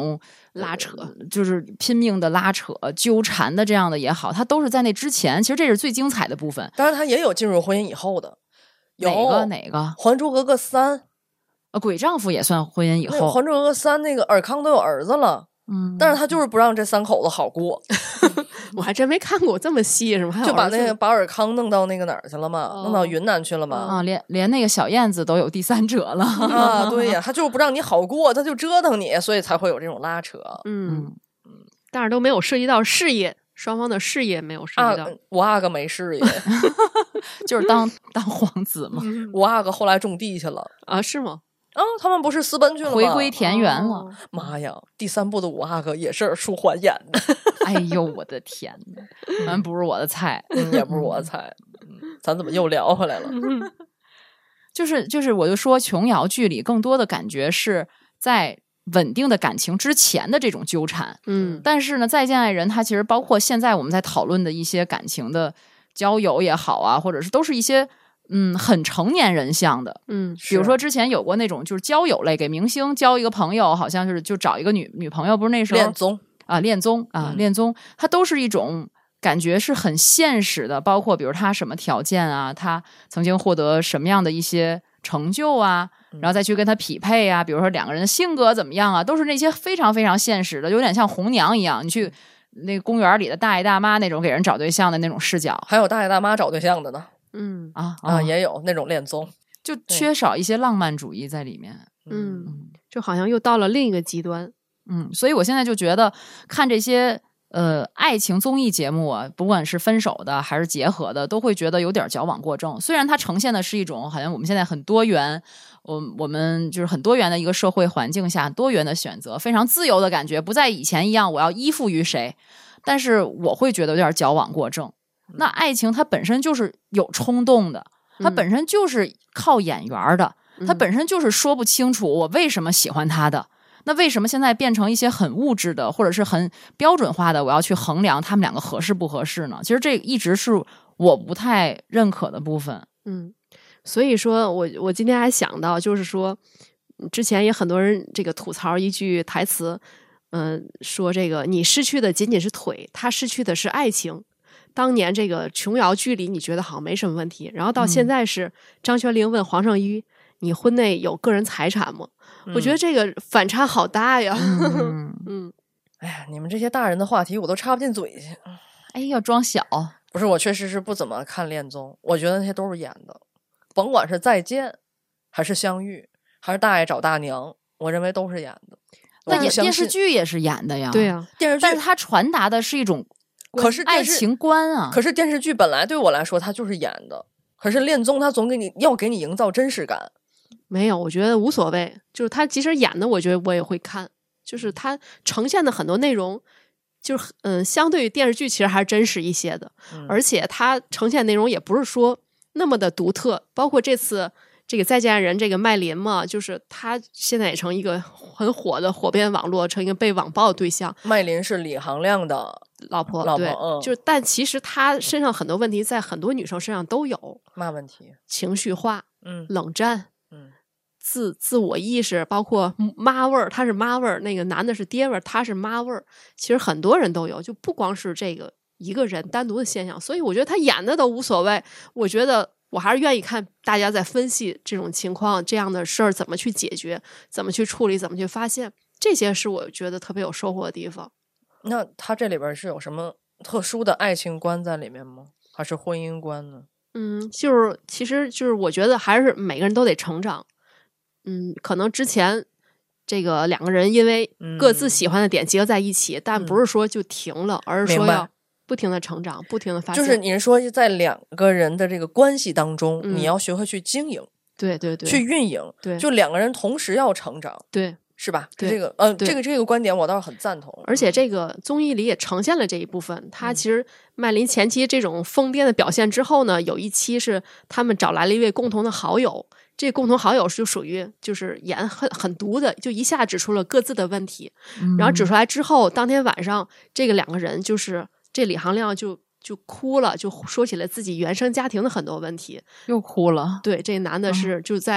拉扯， 就是拼命的拉扯、纠缠的这样的也好，他都是在那之前，其实这是最精彩的部分。 当然，他也有进入婚姻以后的， 哪个？《 还珠格格3》 鬼丈夫也算婚姻以后， 《还珠格格3》那个尔康都有儿子了。但是他就是不让这3口子好过。 我还真没看过这么细，是吗？ 就把那个把尔康弄到那个哪儿去了嘛，弄到云南去了嘛。 啊，连那个小燕子都有第3者了啊！对呀，他就是不让你好过，他就折腾你，所以才会有这种拉扯。 但是都没有涉及到事业，双方的事业没有涉及到。 我阿哥没事业， 就是当皇子嘛。 我阿哥后来种地去了啊？是吗？ 啊，他们不是私奔去了吗？ 回归田园了。 妈呀，第3部的我阿哥也是舒缓演的。 哎呦，我的天哪，完不是我的菜， 也不是我的菜。咱怎么又聊回来了？ 就是，我就说琼瑶剧里更多的感觉是在稳定的感情之前的这种纠缠。但是呢，再见爱人它其实包括现在我们在讨论的一些感情的交友也好啊，或者是都是一些很成年人向的。比如说之前有过那种就是交友类，给明星交一个朋友，好像是就找一个女朋友，不是那时候恋综，它都是一种感觉是很现实的，包括比如他什么条件啊，他曾经获得什么样的一些成就啊，然后再去跟他匹配啊，比如说2个人的性格怎么样啊，都是那些非常非常现实的，有点像红娘一样，你去那个公园里的大爷大妈那种给人找对象的那种视角， 还有大爷大妈找对象的呢。也有那种恋综， 就缺少一些浪漫主义在里面。 就好像又到了另一个极端。 所以我现在就觉得看这些爱情综艺节目啊，不管是分手的还是结合的，都会觉得有点矫枉过正。虽然它呈现的是一种好像我们现在很多元，我们就是很多元的一个社会环境下多元的选择，非常自由的感觉，不再以前一样我要依附于谁，但是我会觉得有点矫枉过正。那爱情它本身就是有冲动的，它本身就是靠眼缘的，它本身就是说不清楚我为什么喜欢他的。那为什么现在变成一些很物质的或者是很标准化的，我要去衡量他们2个合适不合适呢？其实这一直是我不太认可的部分。 所以说我今天还想到，就是说之前也很多人这个吐槽一句台词，说这个你失去的仅仅是腿，他失去的是爱情。当年这个琼瑶剧里你觉得好像没什么问题，然后到现在是张泉灵问黄圣依，你婚内有个人财产吗？我觉得这个反差好大呀。 哎呀，你们这些大人的话题我都插不进嘴去。 哎呀，装小。 不是，我确实是不怎么看恋综，我觉得那些都是演的，甭管是再见还是相遇还是大爷找大娘，我认为都是演的。 那电视剧也是演的呀。 对呀， 电视剧， 但是它传达的是一种爱情观啊。 可是电视剧本来对我来说它就是演的，可是恋综它总给你营造真实感。 没有，我觉得无所谓，就是他即使演的我觉得我也会看，就是他呈现的很多内容就是相对于电视剧其实还是真实一些的，而且他呈现内容也不是说那么的独特，包括这次这个再见爱人这个麦琳嘛，就是他现在也成一个很火的火遍网络，成一个被网暴的对象。 麦琳是李行亮的老婆， 对，就是但其实他身上很多问题在很多女生身上都有。 嘛问题？ 情绪化，冷战，自我意识，包括妈味儿，他是妈味儿，那个男的是爹味儿，他是妈味儿，其实很多人都有，就不光是这个一个人单独的现象。所以我觉得他演的都无所谓，我觉得我还是愿意看大家在分析这种情况，这样的事儿怎么去解决，怎么去处理，怎么去发现，这些是我觉得特别有收获的地方。 那他这里边是有什么特殊的爱情观在里面吗？还是婚姻观呢？ 就是其实就是我觉得还是每个人都得成长。可能之前这个2个人因为各自喜欢的点结合在一起，但不是说就停了，而是说要不停的成长，不停的发现。 就是你是说在2个人的这个关系当中，你要学会去经营， 对对对， 去运营， 对， 就2个人同时要成长， 对， 是吧？ 对， 这个观点我倒是很赞同。 而且这个综艺里也呈现了这一部分。他其实麦琳前期这种疯癫的表现之后呢，有一期是他们找来了一位共同的好友。这共同好友就属于就是演很毒的，就一下指出了各自的问题，然后指出来之后，当天晚上这个2个人就是这李行亮就哭了，就说起了自己原生家庭的很多问题， 又哭了。 对，这男的是就在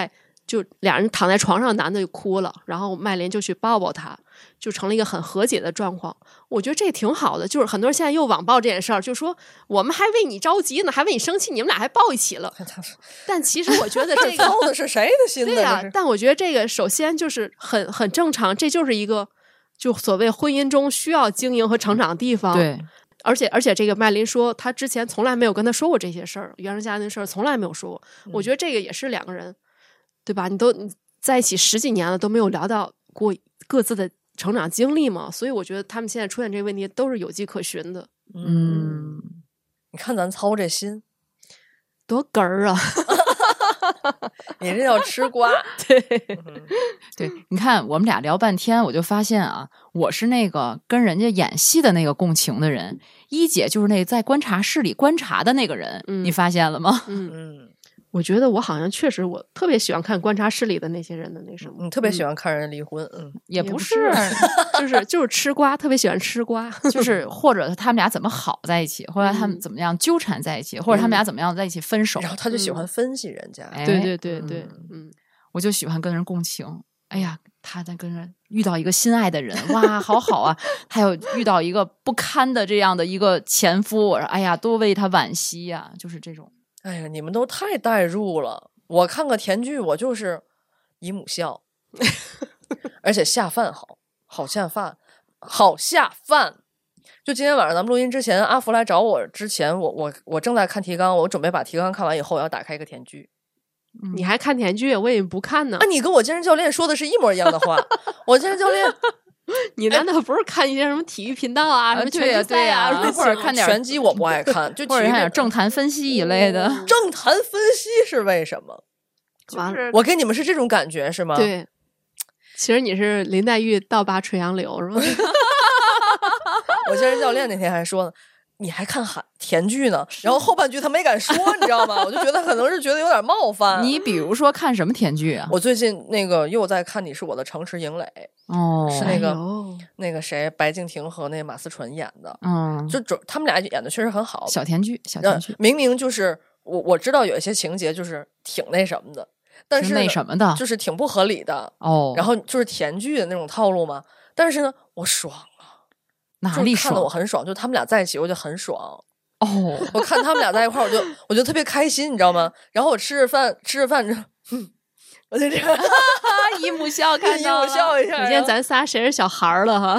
就俩人躺在床上，男的就哭了，然后麦琳就去抱抱他，就成了一个很和解的状况。我觉得这挺好的，就是很多人现在又网暴这件事儿，就说我们还为你着急呢，还为你生气，你们俩还抱一起了。但其实我觉得这个操的是谁的心呢？ 对呀，但我觉得这个首先就是很正常，这就是一个就所谓婚姻中需要经营和成长的地方。 对。 而且这个麦琳说她之前从来没有跟他说过这些事儿，原生家庭的事儿从来没有说过。我觉得这个也是两个人对吧，你在一起10几年了都没有聊到过各自的成长经历嘛，所以我觉得他们现在出现这个问题都是有迹可循的。 你看咱操这心多哏儿啊你这叫吃瓜对、 对，你看我们俩聊半天，我就发现啊，我是那个跟人家演戏的那个共情的人，一姐就是那个在观察室里观察的那个人，你发现了吗？ 我觉得我好像确实我特别喜欢看观察室里的那些人的那什么， 你特别喜欢看人离婚， 也不是就是吃瓜，特别喜欢吃瓜， 就是或者他们俩怎么好在一起，或者他们怎么样纠缠在一起，或者他们俩怎么样在一起分手， 然后他就喜欢分析人家， 对， 我就喜欢跟人共情。哎呀，他在跟人遇到一个心爱的人，哇，好好啊！还有遇到一个不堪的这样的一个前夫，我说哎呀，多为他惋惜呀，就是这种。 哎呀，你们都太代入了。我看个甜剧，我就是姨母笑，而且下饭好下饭，好下饭。就今天晚上咱们录音之前，阿福来找我之前，我正在看提纲，我准备把提纲看完以后，我要打开一个甜剧。 你还看甜剧？我以为不看呢。 你跟我健身教练说的是一模一样的话。我健身教练， 你难道不是看一些什么体育频道啊，什么拳击赛啊， 或者看点拳击？我不爱看，就或者看点政坛分析一类的。 政坛分析是为什么？ 就是我给你们是这种感觉是吗？ 对，其实你是林黛玉倒拔垂杨柳是吧？ 我健身教练那天还说呢，你还看甜剧呢？然后后半句他没敢说，你知道吗？我就觉得可能是觉得有点冒犯。 你比如说看什么甜剧啊？ 我最近又在看《你是我的城池营垒》，是那个谁白敬亭和那马思纯演的，就他们俩演的确实很好， 小甜剧。 明明就是我知道有一些情节就是挺那什么的，但是那什么的， 就是挺不合理的然后就是甜剧的那种套路嘛。但是呢，我爽啊， 哪里爽？ 看得我很爽，就他们俩在一起，我就很爽。我看他们俩在一块儿，我就特别开心，你知道吗？然后我吃着饭，我就这样姨母笑，看姨母笑一下。 你见咱仨谁是小孩儿了哈？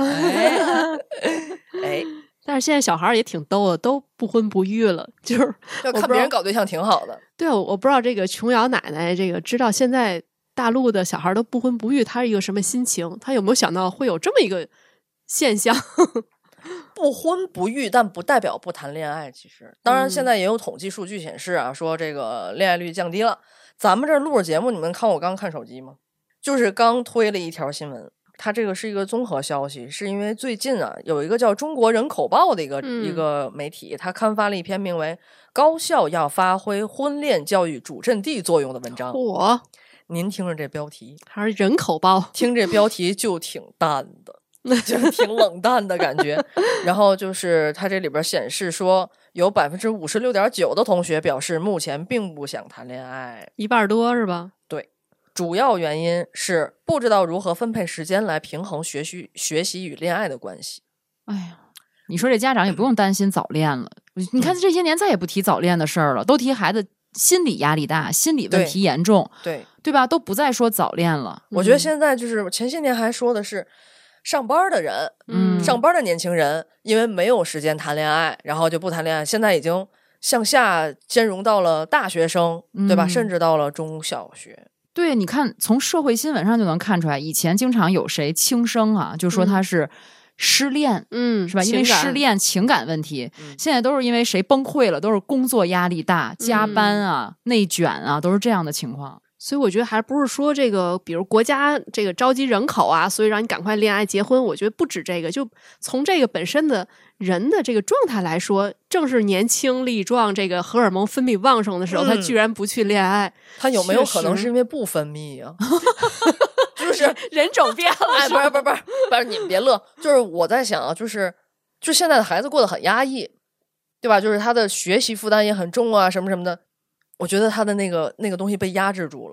但是现在小孩也挺逗的，都不婚不育了，就是要看别人搞对象挺好的。 对，我不知道这个琼瑶奶奶这个知道现在大陆的小孩都不婚不育，她是一个什么心情？她有没有想到会有这么一个现象？ 不婚不育，但不代表不谈恋爱。其实，当然现在也有统计数据显示啊，说这个恋爱率降低了。咱们这录着节目，你们看我刚看手机吗？就是刚推了一条新闻，它这个是一个综合消息，是因为最近啊，有一个叫中国人口报的一个媒体，它刊发了一篇名为《高校要发挥婚恋教育主阵地作用》的文章。您听着这标题， 还是人口报， 听这标题就挺淡的。就是挺冷淡的感觉。然后就是它这里边显示说，有 56.9% 的同学表示目前并不想谈恋爱 ，1半多是吧？ 对，主要原因是不知道如何分配时间来平衡学习与恋爱的关系。 哎呀，你说这家长也不用担心早恋了，你看这些年再也不提早恋的事儿了，都提孩子心理压力大，心理问题严重，对吧？都不再说早恋了。 我觉得现在就是前些年还说的是上班的人，上班的年轻人因为没有时间谈恋爱，然后就不谈恋爱。现在已经向下兼容到了大学生，对吧？甚至到了中小学。 对，你看从社会新闻上就能看出来，以前经常有谁轻生啊，就说他是失恋，是吧？因为失恋情感问题，现在都是因为谁崩溃了，都是工作压力大、加班啊、内卷啊，都是这样的情况。 所以我觉得还不是说这个，比如国家这个召集人口啊，所以让你赶快恋爱结婚。我觉得不止这个，就从这个本身的人的这个状态来说，正是年轻力壮，这个荷尔蒙分泌旺盛的时候，他居然不去恋爱， 他有没有可能是因为不分泌啊？就是人种变了。 哎，不是，你们别乐。就是我在想啊，就现在的孩子过得很压抑，对吧？就是他的学习负担也很重啊，什么什么的。我觉得他的那个东西被压制住了。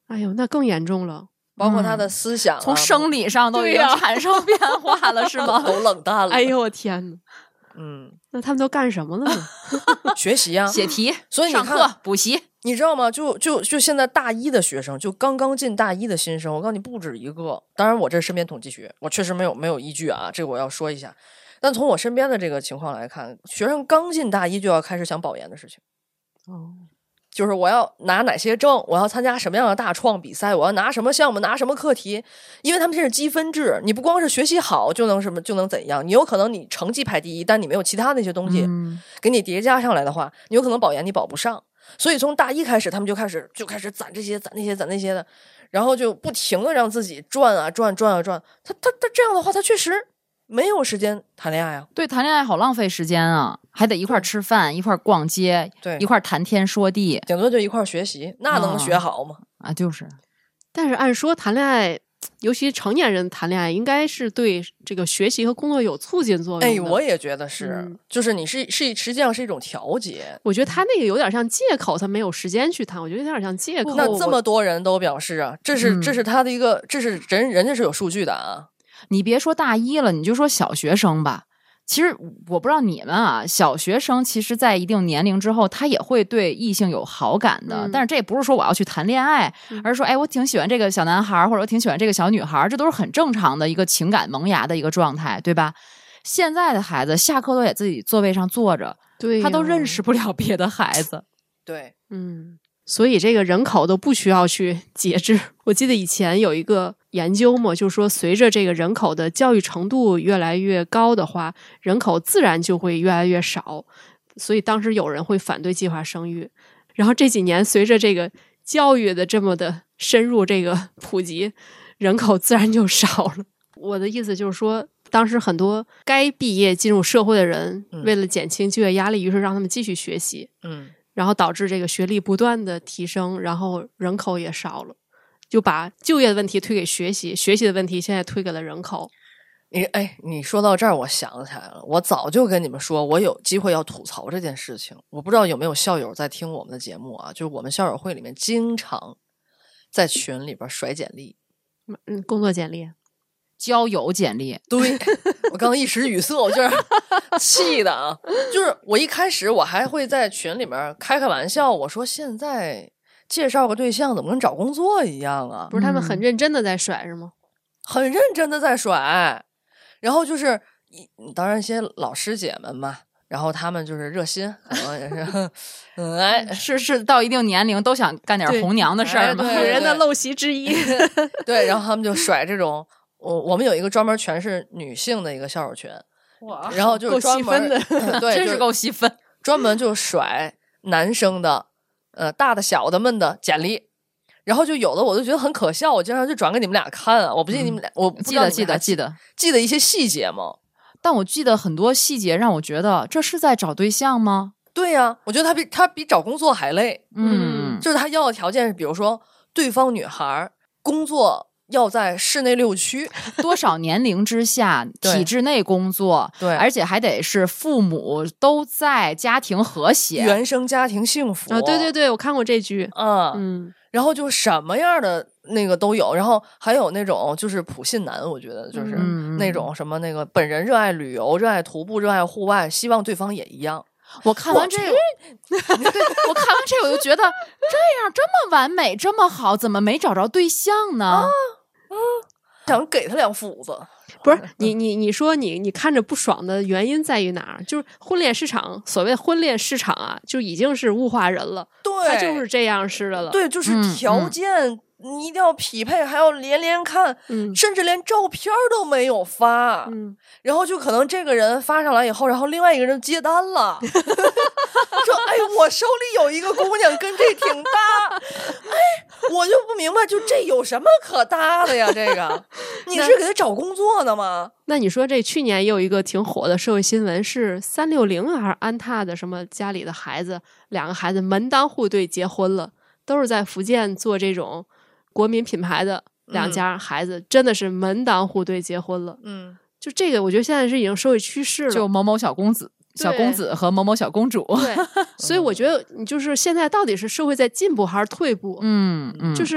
哎呦，那更严重了。 包括他的思想、 从生理上都已经产生变化了，是吗？ 都冷淡了。 哎呦我天哪！那他们都干什么了呢？ 学习啊， 写题， 所以你看上课补习， 你知道吗？就现在大一的学生，就刚刚进大一的新生，我告诉你不止一个。当然，我这身边统计学，我确实没有依据啊，这个我要说一下。但从我身边的这个情况来看，学生刚进大一就要开始想保研的事情。就是我要拿哪些证，我要参加什么样的大创比赛，我要拿什么项目，拿什么课题，因为他们这是积分制，你不光是学习好就能怎样，你有可能你成绩排第一，但你没有其他那些东西给你叠加上来的话，你有可能保研你保不上。所以从大一开始，他们就开始攒这些攒那些的，然后就不停的让自己转啊转。他这样的话，他确实没有时间谈恋爱啊。 对，谈恋爱好浪费时间啊，还得一块吃饭，一块逛街， 对， 一块谈天说地， 顶多就一块学习，那能学好吗？ 就是。 但是按说谈恋爱，尤其成年人谈恋爱，应该是对这个学习和工作有促进作用的。 哎，我也觉得是，就是你实际上是一种调节。 我觉得他那个有点像借口，他没有时间去谈，我觉得有点像借口。 那这么多人都表示啊，这是他的一个，这是人家是有数据的啊。 你别说大一了，你就说小学生吧。其实我不知道你们啊，小学生其实在一定年龄之后，他也会对异性有好感的。但是这也不是说我要去谈恋爱，而是说，哎，我挺喜欢这个小男孩，或者我挺喜欢这个小女孩，这都是很正常的一个情感萌芽的一个状态，对吧？现在的孩子下课都在自己座位上坐着， 对， 他都认识不了别的孩子。 对， 所以这个人口都不需要去节制。我记得以前有一个研究嘛，就是说随着这个人口的教育程度越来越高的话，人口自然就会越来越少。所以当时有人会反对计划生育。然后这几年随着这个教育的这么的深入，这个普及，人口自然就少了。我的意思就是说，当时很多该毕业进入社会的人，为了减轻就业压力，于是让他们继续学习。然后导致这个学历不断的提升，然后人口也少了，就把就业的问题推给学习，学习的问题现在推给了人口。 你说到这儿，我想起来了，我早就跟你们说，我有机会要吐槽这件事情。我不知道有没有校友在听我们的节目啊？就是我们校友会里面经常在群里边甩简历， 工作简历。 交友简历。 对，我刚刚一时语塞，我就是气的啊！就是我一开始我还会在群里面开玩笑，我说现在介绍个对象怎么跟找工作一样啊？ 不是他们很认真的在甩是吗？ 很认真的在甩，然后就是当然一些老师姐们嘛，然后他们就是热心，可能也是是到一定年龄都想干点红娘的事儿嘛， 女人的陋习之一。 对，然后他们就甩这种。我们有一个专门全是女性的一个校友群， 哇， 然后就是专门够细分的，对， 真是够细分， 专门就甩男生的，大的小的们的简历，然后就有的我就觉得很可笑，我经常就转给你们俩看啊，我不信你们俩，我不知道记得一些细节吗？ 但我记得很多细节让我觉得这是在找对象吗？ 对呀，我觉得他比找工作还累，就是他要的条件是，比如说对方女孩工作要在市内6区， 多少年龄之下体制内工作， 对， 而且还得是父母都在，家庭和谐， 原生家庭幸福啊！对对对，我看过这句， 然后就什么样的那个都有，然后还有那种就是普信男，我觉得就是那种什么那个本人热爱旅游、热爱徒步、热爱户外，希望对方也一样。 我看完这个，我看完这个，我就觉得这样这么完美，这么好，怎么没找着对象呢？ 想给他2斧子。 不是你说你看着不爽的原因在于哪儿？就是婚恋市场，所谓婚恋市场啊，就已经是物化人了。 对， 他就是这样式的了。 对，就是条件你一定要匹配，还要连看，甚至连照片都没有发。然后就可能这个人发上来以后，然后另外一个人接单了，说：“哎，我手里有一个姑娘跟这挺搭。”哎，我就不明白，就这有什么可搭的呀？这个你是给他找工作的吗？ 那你说这去年也有一个挺火的社会新闻，是360还是安踏的什么家里的孩子，2个孩子门当户对结婚了，都是在福建做这种国民品牌的2家孩子，真的是门当户对结婚了。就这个我觉得现在是已经社会趋势了， 就某某小公子和某某小公主。 对，所以我觉得你就是现在到底是社会在进步还是退步？就是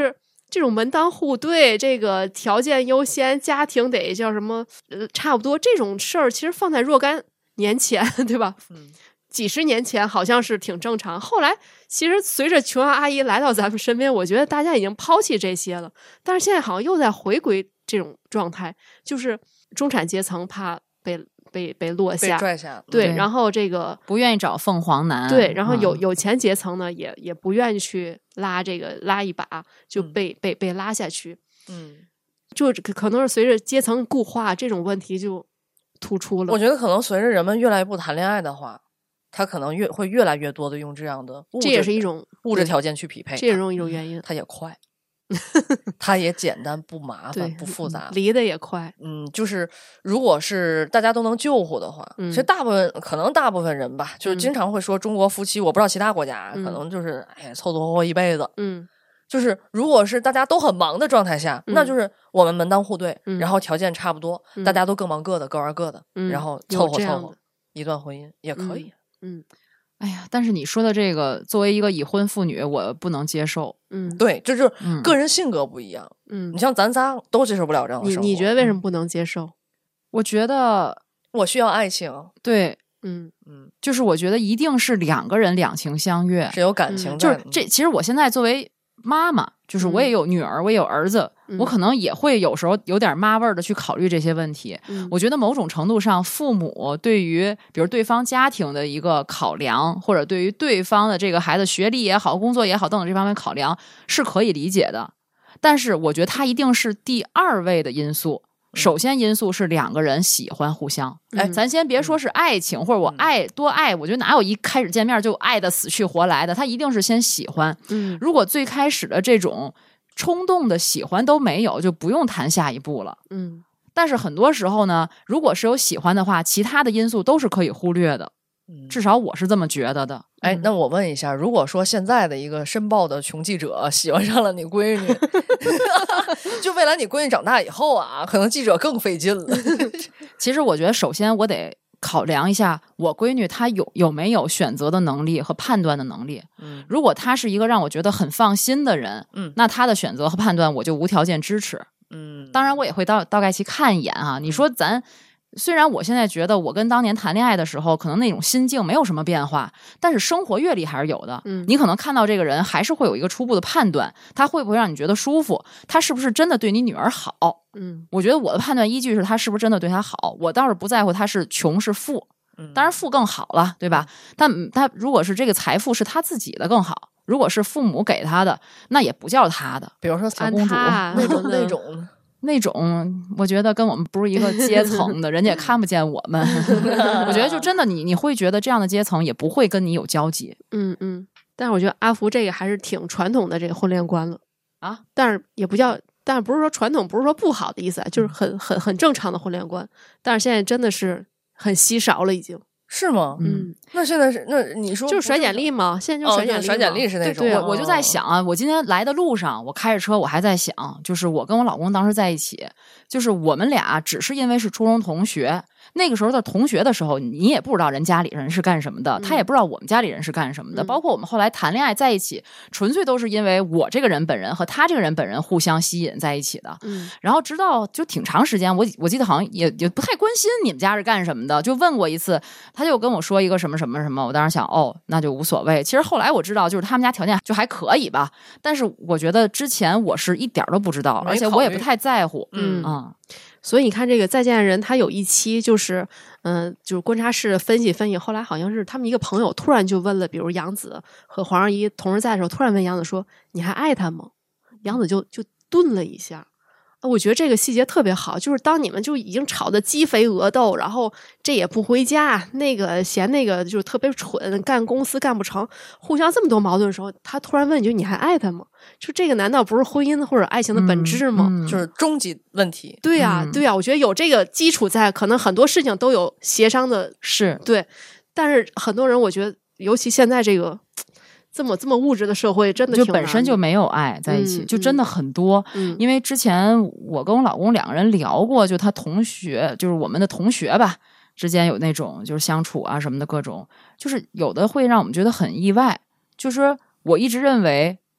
这种门当户对，这个条件优先，家庭得叫什么差不多，这种事儿其实放在若干年前，对吧？几十年前好像是挺正常，后来其实随着琼瑶阿姨来到咱们身边，我觉得大家已经抛弃这些了，但是现在好像又在回归这种状态，就是中产阶层怕被落下， 被拽下， 对，然后这个不愿意找凤凰男， 对，然后有钱阶层呢，也不愿意去拉一把，就被拉下去，就可能是随着阶层固化，这种问题就突出了。 我觉得可能随着人们越来越不谈恋爱的话，他可能会越来越多的用这样的这也是一种物质条件去匹配， 这也是一种原因。 它也快，它也简单不麻烦不复杂， 离得也快。 就是如果是大家都能救护的话，其实大部分人吧，就是经常会说中国夫妻，我不知道其他国家可能就是凑凑合合一辈子，就是如果是大家都很忙的状态下，那就是我们门当户对，然后条件差不多，大家都各忙各的，各玩各的，然后凑合一段婚姻也可以。 哎呀，但是你说的这个，作为一个已婚妇女，我不能接受。 对，这就是个人性格不一样。你像咱仨都接受不了这样的生活。 你觉得为什么不能接受？ 我觉得我需要爱情。 对，就是我觉得一定是两个人两情相悦， 是有感情的。 就是这，其实我现在作为妈妈，就是我也有女儿，我也有儿子，我可能也会有时候有点妈味儿的去考虑这些问题。我觉得某种程度上，父母对于比如对方家庭的一个考量，或者对于对方的这个孩子学历也好、工作也好等等这方面考量是可以理解的，但是我觉得它一定是第二位的因素。首先因素是两个人喜欢互相，咱先别说是爱情，或者我爱多爱，我觉得哪有一开始见面就爱的死去活来的，他一定是先喜欢。如果最开始的这种冲动的喜欢都没有，就不用谈下一步了。但是很多时候呢，如果是有喜欢的话，其他的因素都是可以忽略的。至少我是这么觉得的。 那我问一下，如果说现在的一个申报的穷记者喜欢上了你闺女，就未来你闺女长大以后啊，可能记者更费劲了。 其实我觉得，首先我得考量一下我闺女她有没有选择的能力和判断的能力。如果她是一个让我觉得很放心的人，那她的选择和判断我就无条件支持。当然我也会大概去看一眼啊。你说咱虽然我现在觉得我跟当年谈恋爱的时候可能那种心境没有什么变化，但是生活阅历还是有的。你可能看到这个人还是会有一个初步的判断，他会不会让你觉得舒服，他是不是真的对你女儿好。我觉得我的判断依据是他是不是真的对他好，我倒是不在乎他是穷是富，当然富更好了，对吧？但他如果是这个财富是他自己的更好，如果是父母给他的，那也不叫他的。比如说小公主那种我觉得跟我们不是一个阶层的，人家也看不见我们。我觉得就真的你会觉得这样的阶层也不会跟你有交集。 但是我觉得阿福这个还是挺传统的这个婚恋观了啊， 但是也不叫，但是不是说传统，不是说不好的意思，就是很正常的婚恋观。但是现在真的是很稀少了，已经。 是吗？那现在是那你说就是甩简历吗？现在就甩简历是那种。 对，我就在想啊，我今天来的路上，我开着车，我还在想，就是我跟我老公当时在一起，就是我们俩只是因为是初中同学，那个时候的同学的时候，你也不知道人家里人是干什么的，他也不知道我们家里人是干什么的，包括我们后来谈恋爱在一起，纯粹都是因为我这个人本人和他这个人本人互相吸引在一起的。然后直到就挺长时间，我记得好像也不太关心你们家是干什么的，就问过一次，他就跟我说一个什么什么什么，我当时想那就无所谓。其实后来我知道，就是他们家条件就还可以吧，但是我觉得之前我是一点都不知道，而且我也不太在乎。 所以你看这个再见的人，他有一期就是就是观察室分析，后来好像是他们一个朋友突然就问了，比如杨紫和黄圣依同时在的时候，突然问杨紫说：“你还爱他吗？”杨紫就顿了一下。我觉得这个细节特别好，就是当你们就已经吵得鸡飞鹅斗，然后这也不回家，那个嫌那个就是特别蠢，干公司干不成，互相这么多矛盾的时候，他突然问你，你还爱他吗？就这个难道不是婚姻或者爱情的本质吗？ 就是终极问题。 对呀，对呀，我觉得有这个基础在，可能很多事情都有协商的， 是对。但是很多人，我觉得，尤其现在这个这么物质的社会，真的就本身就没有爱在一起，就真的很多。因为之前我跟我老公两个人聊过，就他同学，就是我们的同学吧，之间有那种就是相处啊什么的各种，就是有的会让我们觉得很意外。就是我一直认为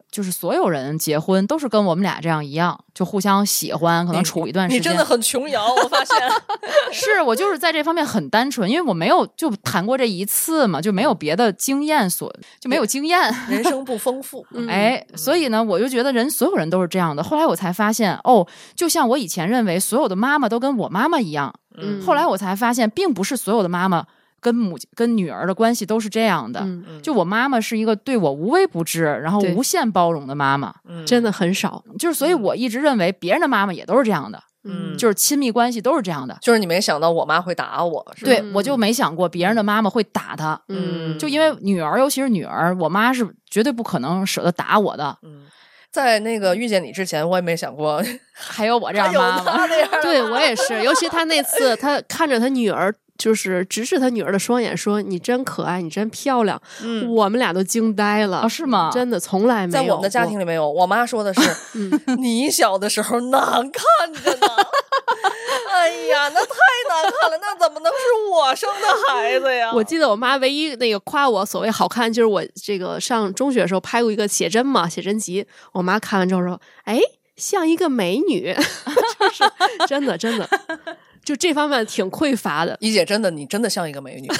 就是所有人结婚都是跟我们俩这样一样，就互相喜欢，可能处一段时间。 你真的很琼瑶，我发现。 是我就是在这方面很单纯，因为我没有就谈过这一次嘛，就没有别的经验，就没有经验， 人生不丰富。 所以呢，我就觉得所有人都是这样的。后来我才发现，就像我以前认为所有的妈妈都跟我妈妈一样，后来我才发现，并不是所有的妈妈跟女儿的关系都是这样的。就我妈妈是一个对我无微不至，然后无限包容的妈妈， 真的很少。 就是所以我一直认为别人的妈妈也都是这样的。就是亲密关系都是这样的， 就是你没想到我妈会打我，是吧？ 对，我就没想过别人的妈妈会打她。就因为女儿，尤其是女儿，我妈是绝对不可能舍得打我的。 在那个遇见你之前，我也没想过还有我这样妈妈。 对，我也是，尤其他那次，他看着他女儿。就是直视他女儿的双眼说你真可爱，你真漂亮。我们俩都惊呆了。 是吗？ 真的从来没有。 在我们的家庭里没有。我妈说的是你小的时候难看着呢。哎呀，那太难看了，那怎么能是我生的孩子呀？ 我记得我妈唯一那个夸我所谓好看，就是我这个上中学的时候拍过一个写真嘛，写真集。我妈看完之后说哎，像一个美女。就是真的真的就这方面挺匮乏的。 一姐真的，你真的像一个美女。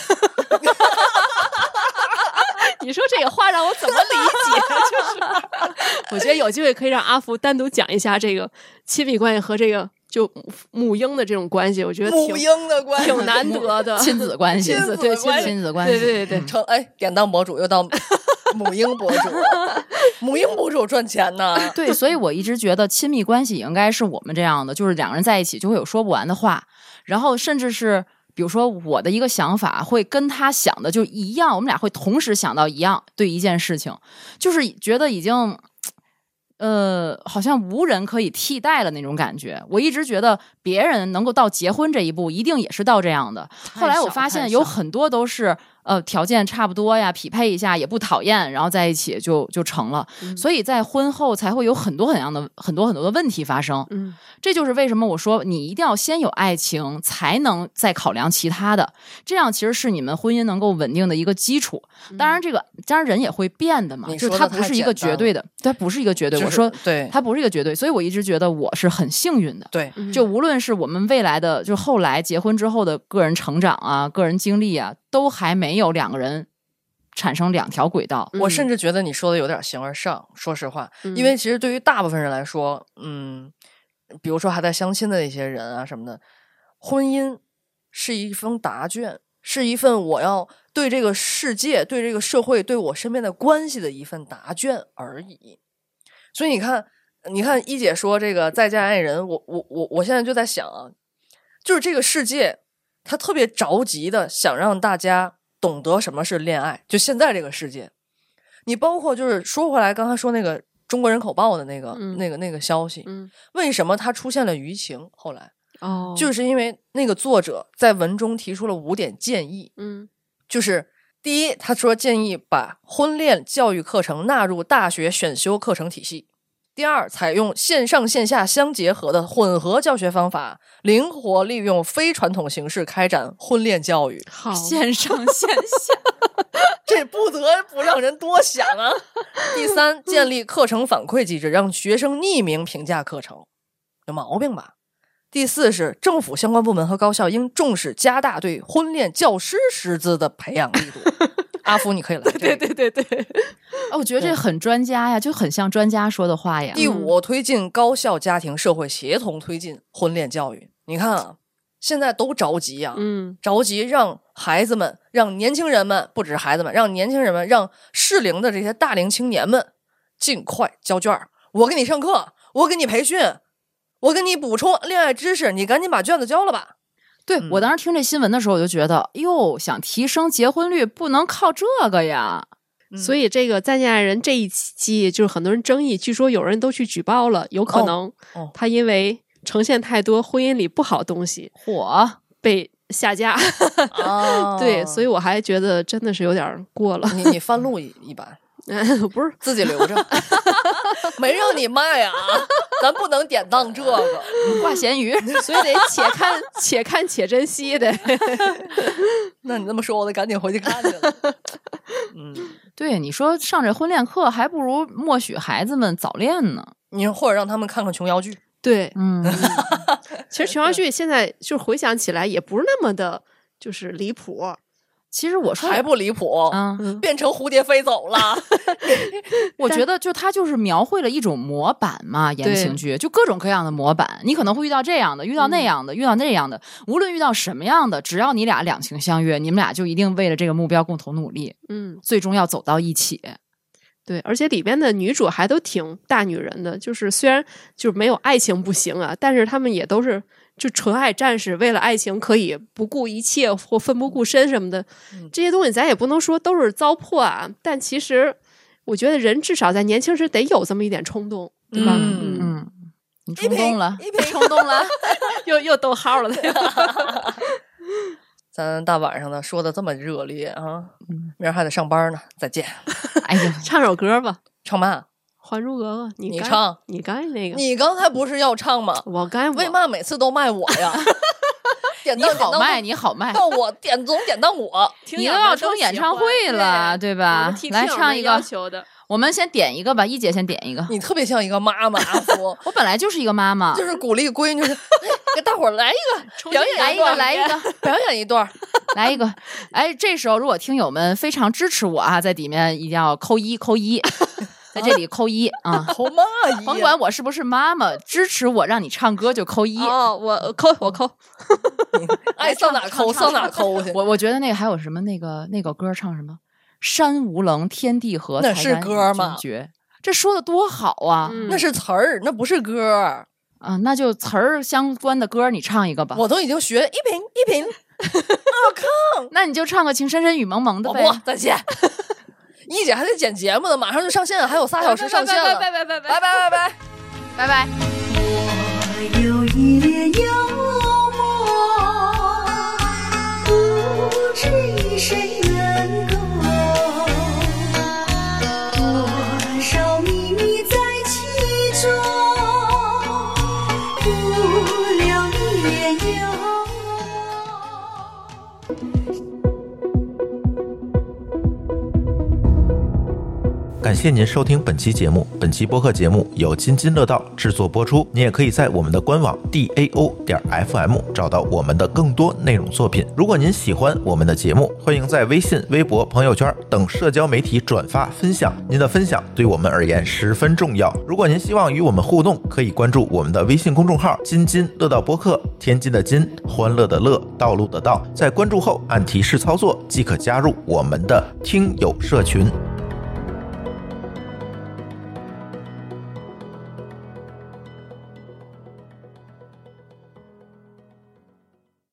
你说这个话让我怎么理解？就是我觉得有机会可以让阿福单独讲一下这个亲密关系和这个就母婴的这种关系，我觉得母婴的关系挺难得的。 亲子关系， 亲子关系， 对。 典当博主又到母婴博主，母婴博主赚钱呢。 对，所以我一直觉得亲密关系应该是我们这样的，就是两个人在一起就会有说不完的话，然后甚至是比如说我的一个想法会跟他想的就一样，我们俩会同时想到一样对一件事情，就是觉得已经好像无人可以替代了那种感觉。我一直觉得别人能够到结婚这一步一定也是到这样的，后来我发现有很多都是条件差不多呀，匹配一下也不讨厌，然后在一起就成了。所以在婚后才会有很多的问题发生。这就是为什么我说你一定要先有爱情，才能再考量其他的，这样其实是你们婚姻能够稳定的一个基础。当然人也会变的嘛，就是它不是一个绝对的，它不是一个绝对。我说对，它不是一个绝对，所以我一直觉得我是很幸运的。 对， 就无论是我们未来的，就后来结婚之后的个人成长啊，个人经历啊，都还没有两个人产生两条轨道。 我甚至觉得你说的有点形而上，说实话，因为其实对于大部分人来说，比如说还在相亲的一些人啊什么的，婚姻是一封答卷，是一份我要对这个世界、对这个社会、对我身边的关系的一份答卷而已。所以你看一姐说这个再见爱人，我现在就在想啊，就是这个世界他特别着急的想让大家懂得什么是恋爱。就现在这个世界，你包括就是说回来刚才说那个中国人口报的那个消息，为什么它出现了舆情？后来就是因为那个作者在文中提出了5点建议。就是第一，他说建议把婚恋教育课程纳入大学选修课程体系。第二，采用线上线下相结合的混合教学方法，灵活利用非传统形式开展婚恋教育。 好，线上线下这不得不让人多想啊。第三，建立课程反馈机制，让学生匿名评价课程。有毛病吧？第四是政府相关部门和高校应重视加大对婚恋教师师资的培养力度。阿福你可以来。 对我觉得这很专家呀，就很像专家说的话呀。 第五，推进高校家庭社会协同推进婚恋教育。你看啊，现在都着急啊，着急让孩子们，让年轻人们，不只是孩子们，让年轻人们，让适龄的这些大龄青年们尽快交卷。我给你上课，我给你培训，我给你补充恋爱知识，你赶紧把卷子交了吧。 对，我当时听这新闻的时候，我就觉得，哟，想提升结婚率不能靠这个呀。 所以这个再见爱人这一期就是很多人争议，据说有人都去举报了，有可能他因为呈现太多婚姻里不好的东西，被下架。对，所以我还觉得真的是有点过了。 你翻录一版。 不是自己留着。没让你卖啊，咱不能典当这个挂咸鱼， 所以得且看且珍惜的。 那你这么说，我得赶紧回去看去了。 对，你说上这婚恋课，还不如默许孩子们早恋呢。 你或者让他们看看琼瑶剧。 对，其实琼瑶剧现在就回想起来也不是那么的，就是离谱。 其实我说还不离谱，变成蝴蝶飞走了。 我觉得就它就是描绘了一种模板嘛，言情剧就各种各样的模板，你可能会遇到这样的，遇到那样的，遇到那样的，无论遇到什么样的，只要你俩两情相悦，你们俩就一定为了这个目标共同努力，最终要走到一起。 对，而且里边的女主还都挺大女人的，就是虽然就没有爱情不行啊，但是她们也都是就纯爱战士，为了爱情可以不顾一切或奋不顾身什么的，这些东西咱也不能说都是糟粕啊，但其实我觉得人至少在年轻时得有这么一点冲动，对吧？ 你冲动了， 冲动了， 又逗号了，对吧？ 咱大晚上的说的这么热烈啊，明儿还得上班呢，再见。 哎呀， 唱首歌吧， 唱嘛？ 还珠格格， 你唱， 你刚才那个， 你刚才不是要唱吗？ 我刚才为嘛每次都卖我呀？ 你好卖，你好卖， 到我点总点到我， 你都要成演唱会了，对吧？来唱一个，我们先点一个吧，一姐先点一个。 你特别像一个妈妈，阿福， 我本来就是一个妈妈， 就是鼓励闺女，给大伙儿来一个，表演一段， 来一个， 表演一段， 来一个。哎，这时候如果听友们非常支持我啊，在里面一定要扣一，在这里扣一啊， 扣嘛一， 甭管我是不是妈妈，支持我让你唱歌就扣一。 哦，我扣， 爱上哪扣上哪扣去。 我觉得那个还有什么那个歌唱什么？山无棱，天地合， 那是歌吗？ 这说的多好啊！ 那是词儿，那不是歌啊。那就词儿相关的歌，你唱一个吧。 我都已经学一品，我靠！ 那你就唱个情深深雨蒙蒙的呗。 再见。一姐还得剪节目呢，马上就上线了，还有3小时上线了。 拜拜。 我有一帘幽梦，不知与谁能共。多少秘密在其中，不留一帘幽梦。 感谢您收听本期节目。本期播客节目由津津乐道制作播出。你也可以在我们的官网 DAO.FM 找到我们的更多内容作品。如果您喜欢我们的节目，欢迎在微信、微博、朋友圈等社交媒体转发分享。您的分享对我们而言十分重要。如果您希望与我们互动，可以关注我们的微信公众号津津乐道播客，天津的津，欢乐的乐，道路的道。在关注后按提示操作即可加入我们的听友社群。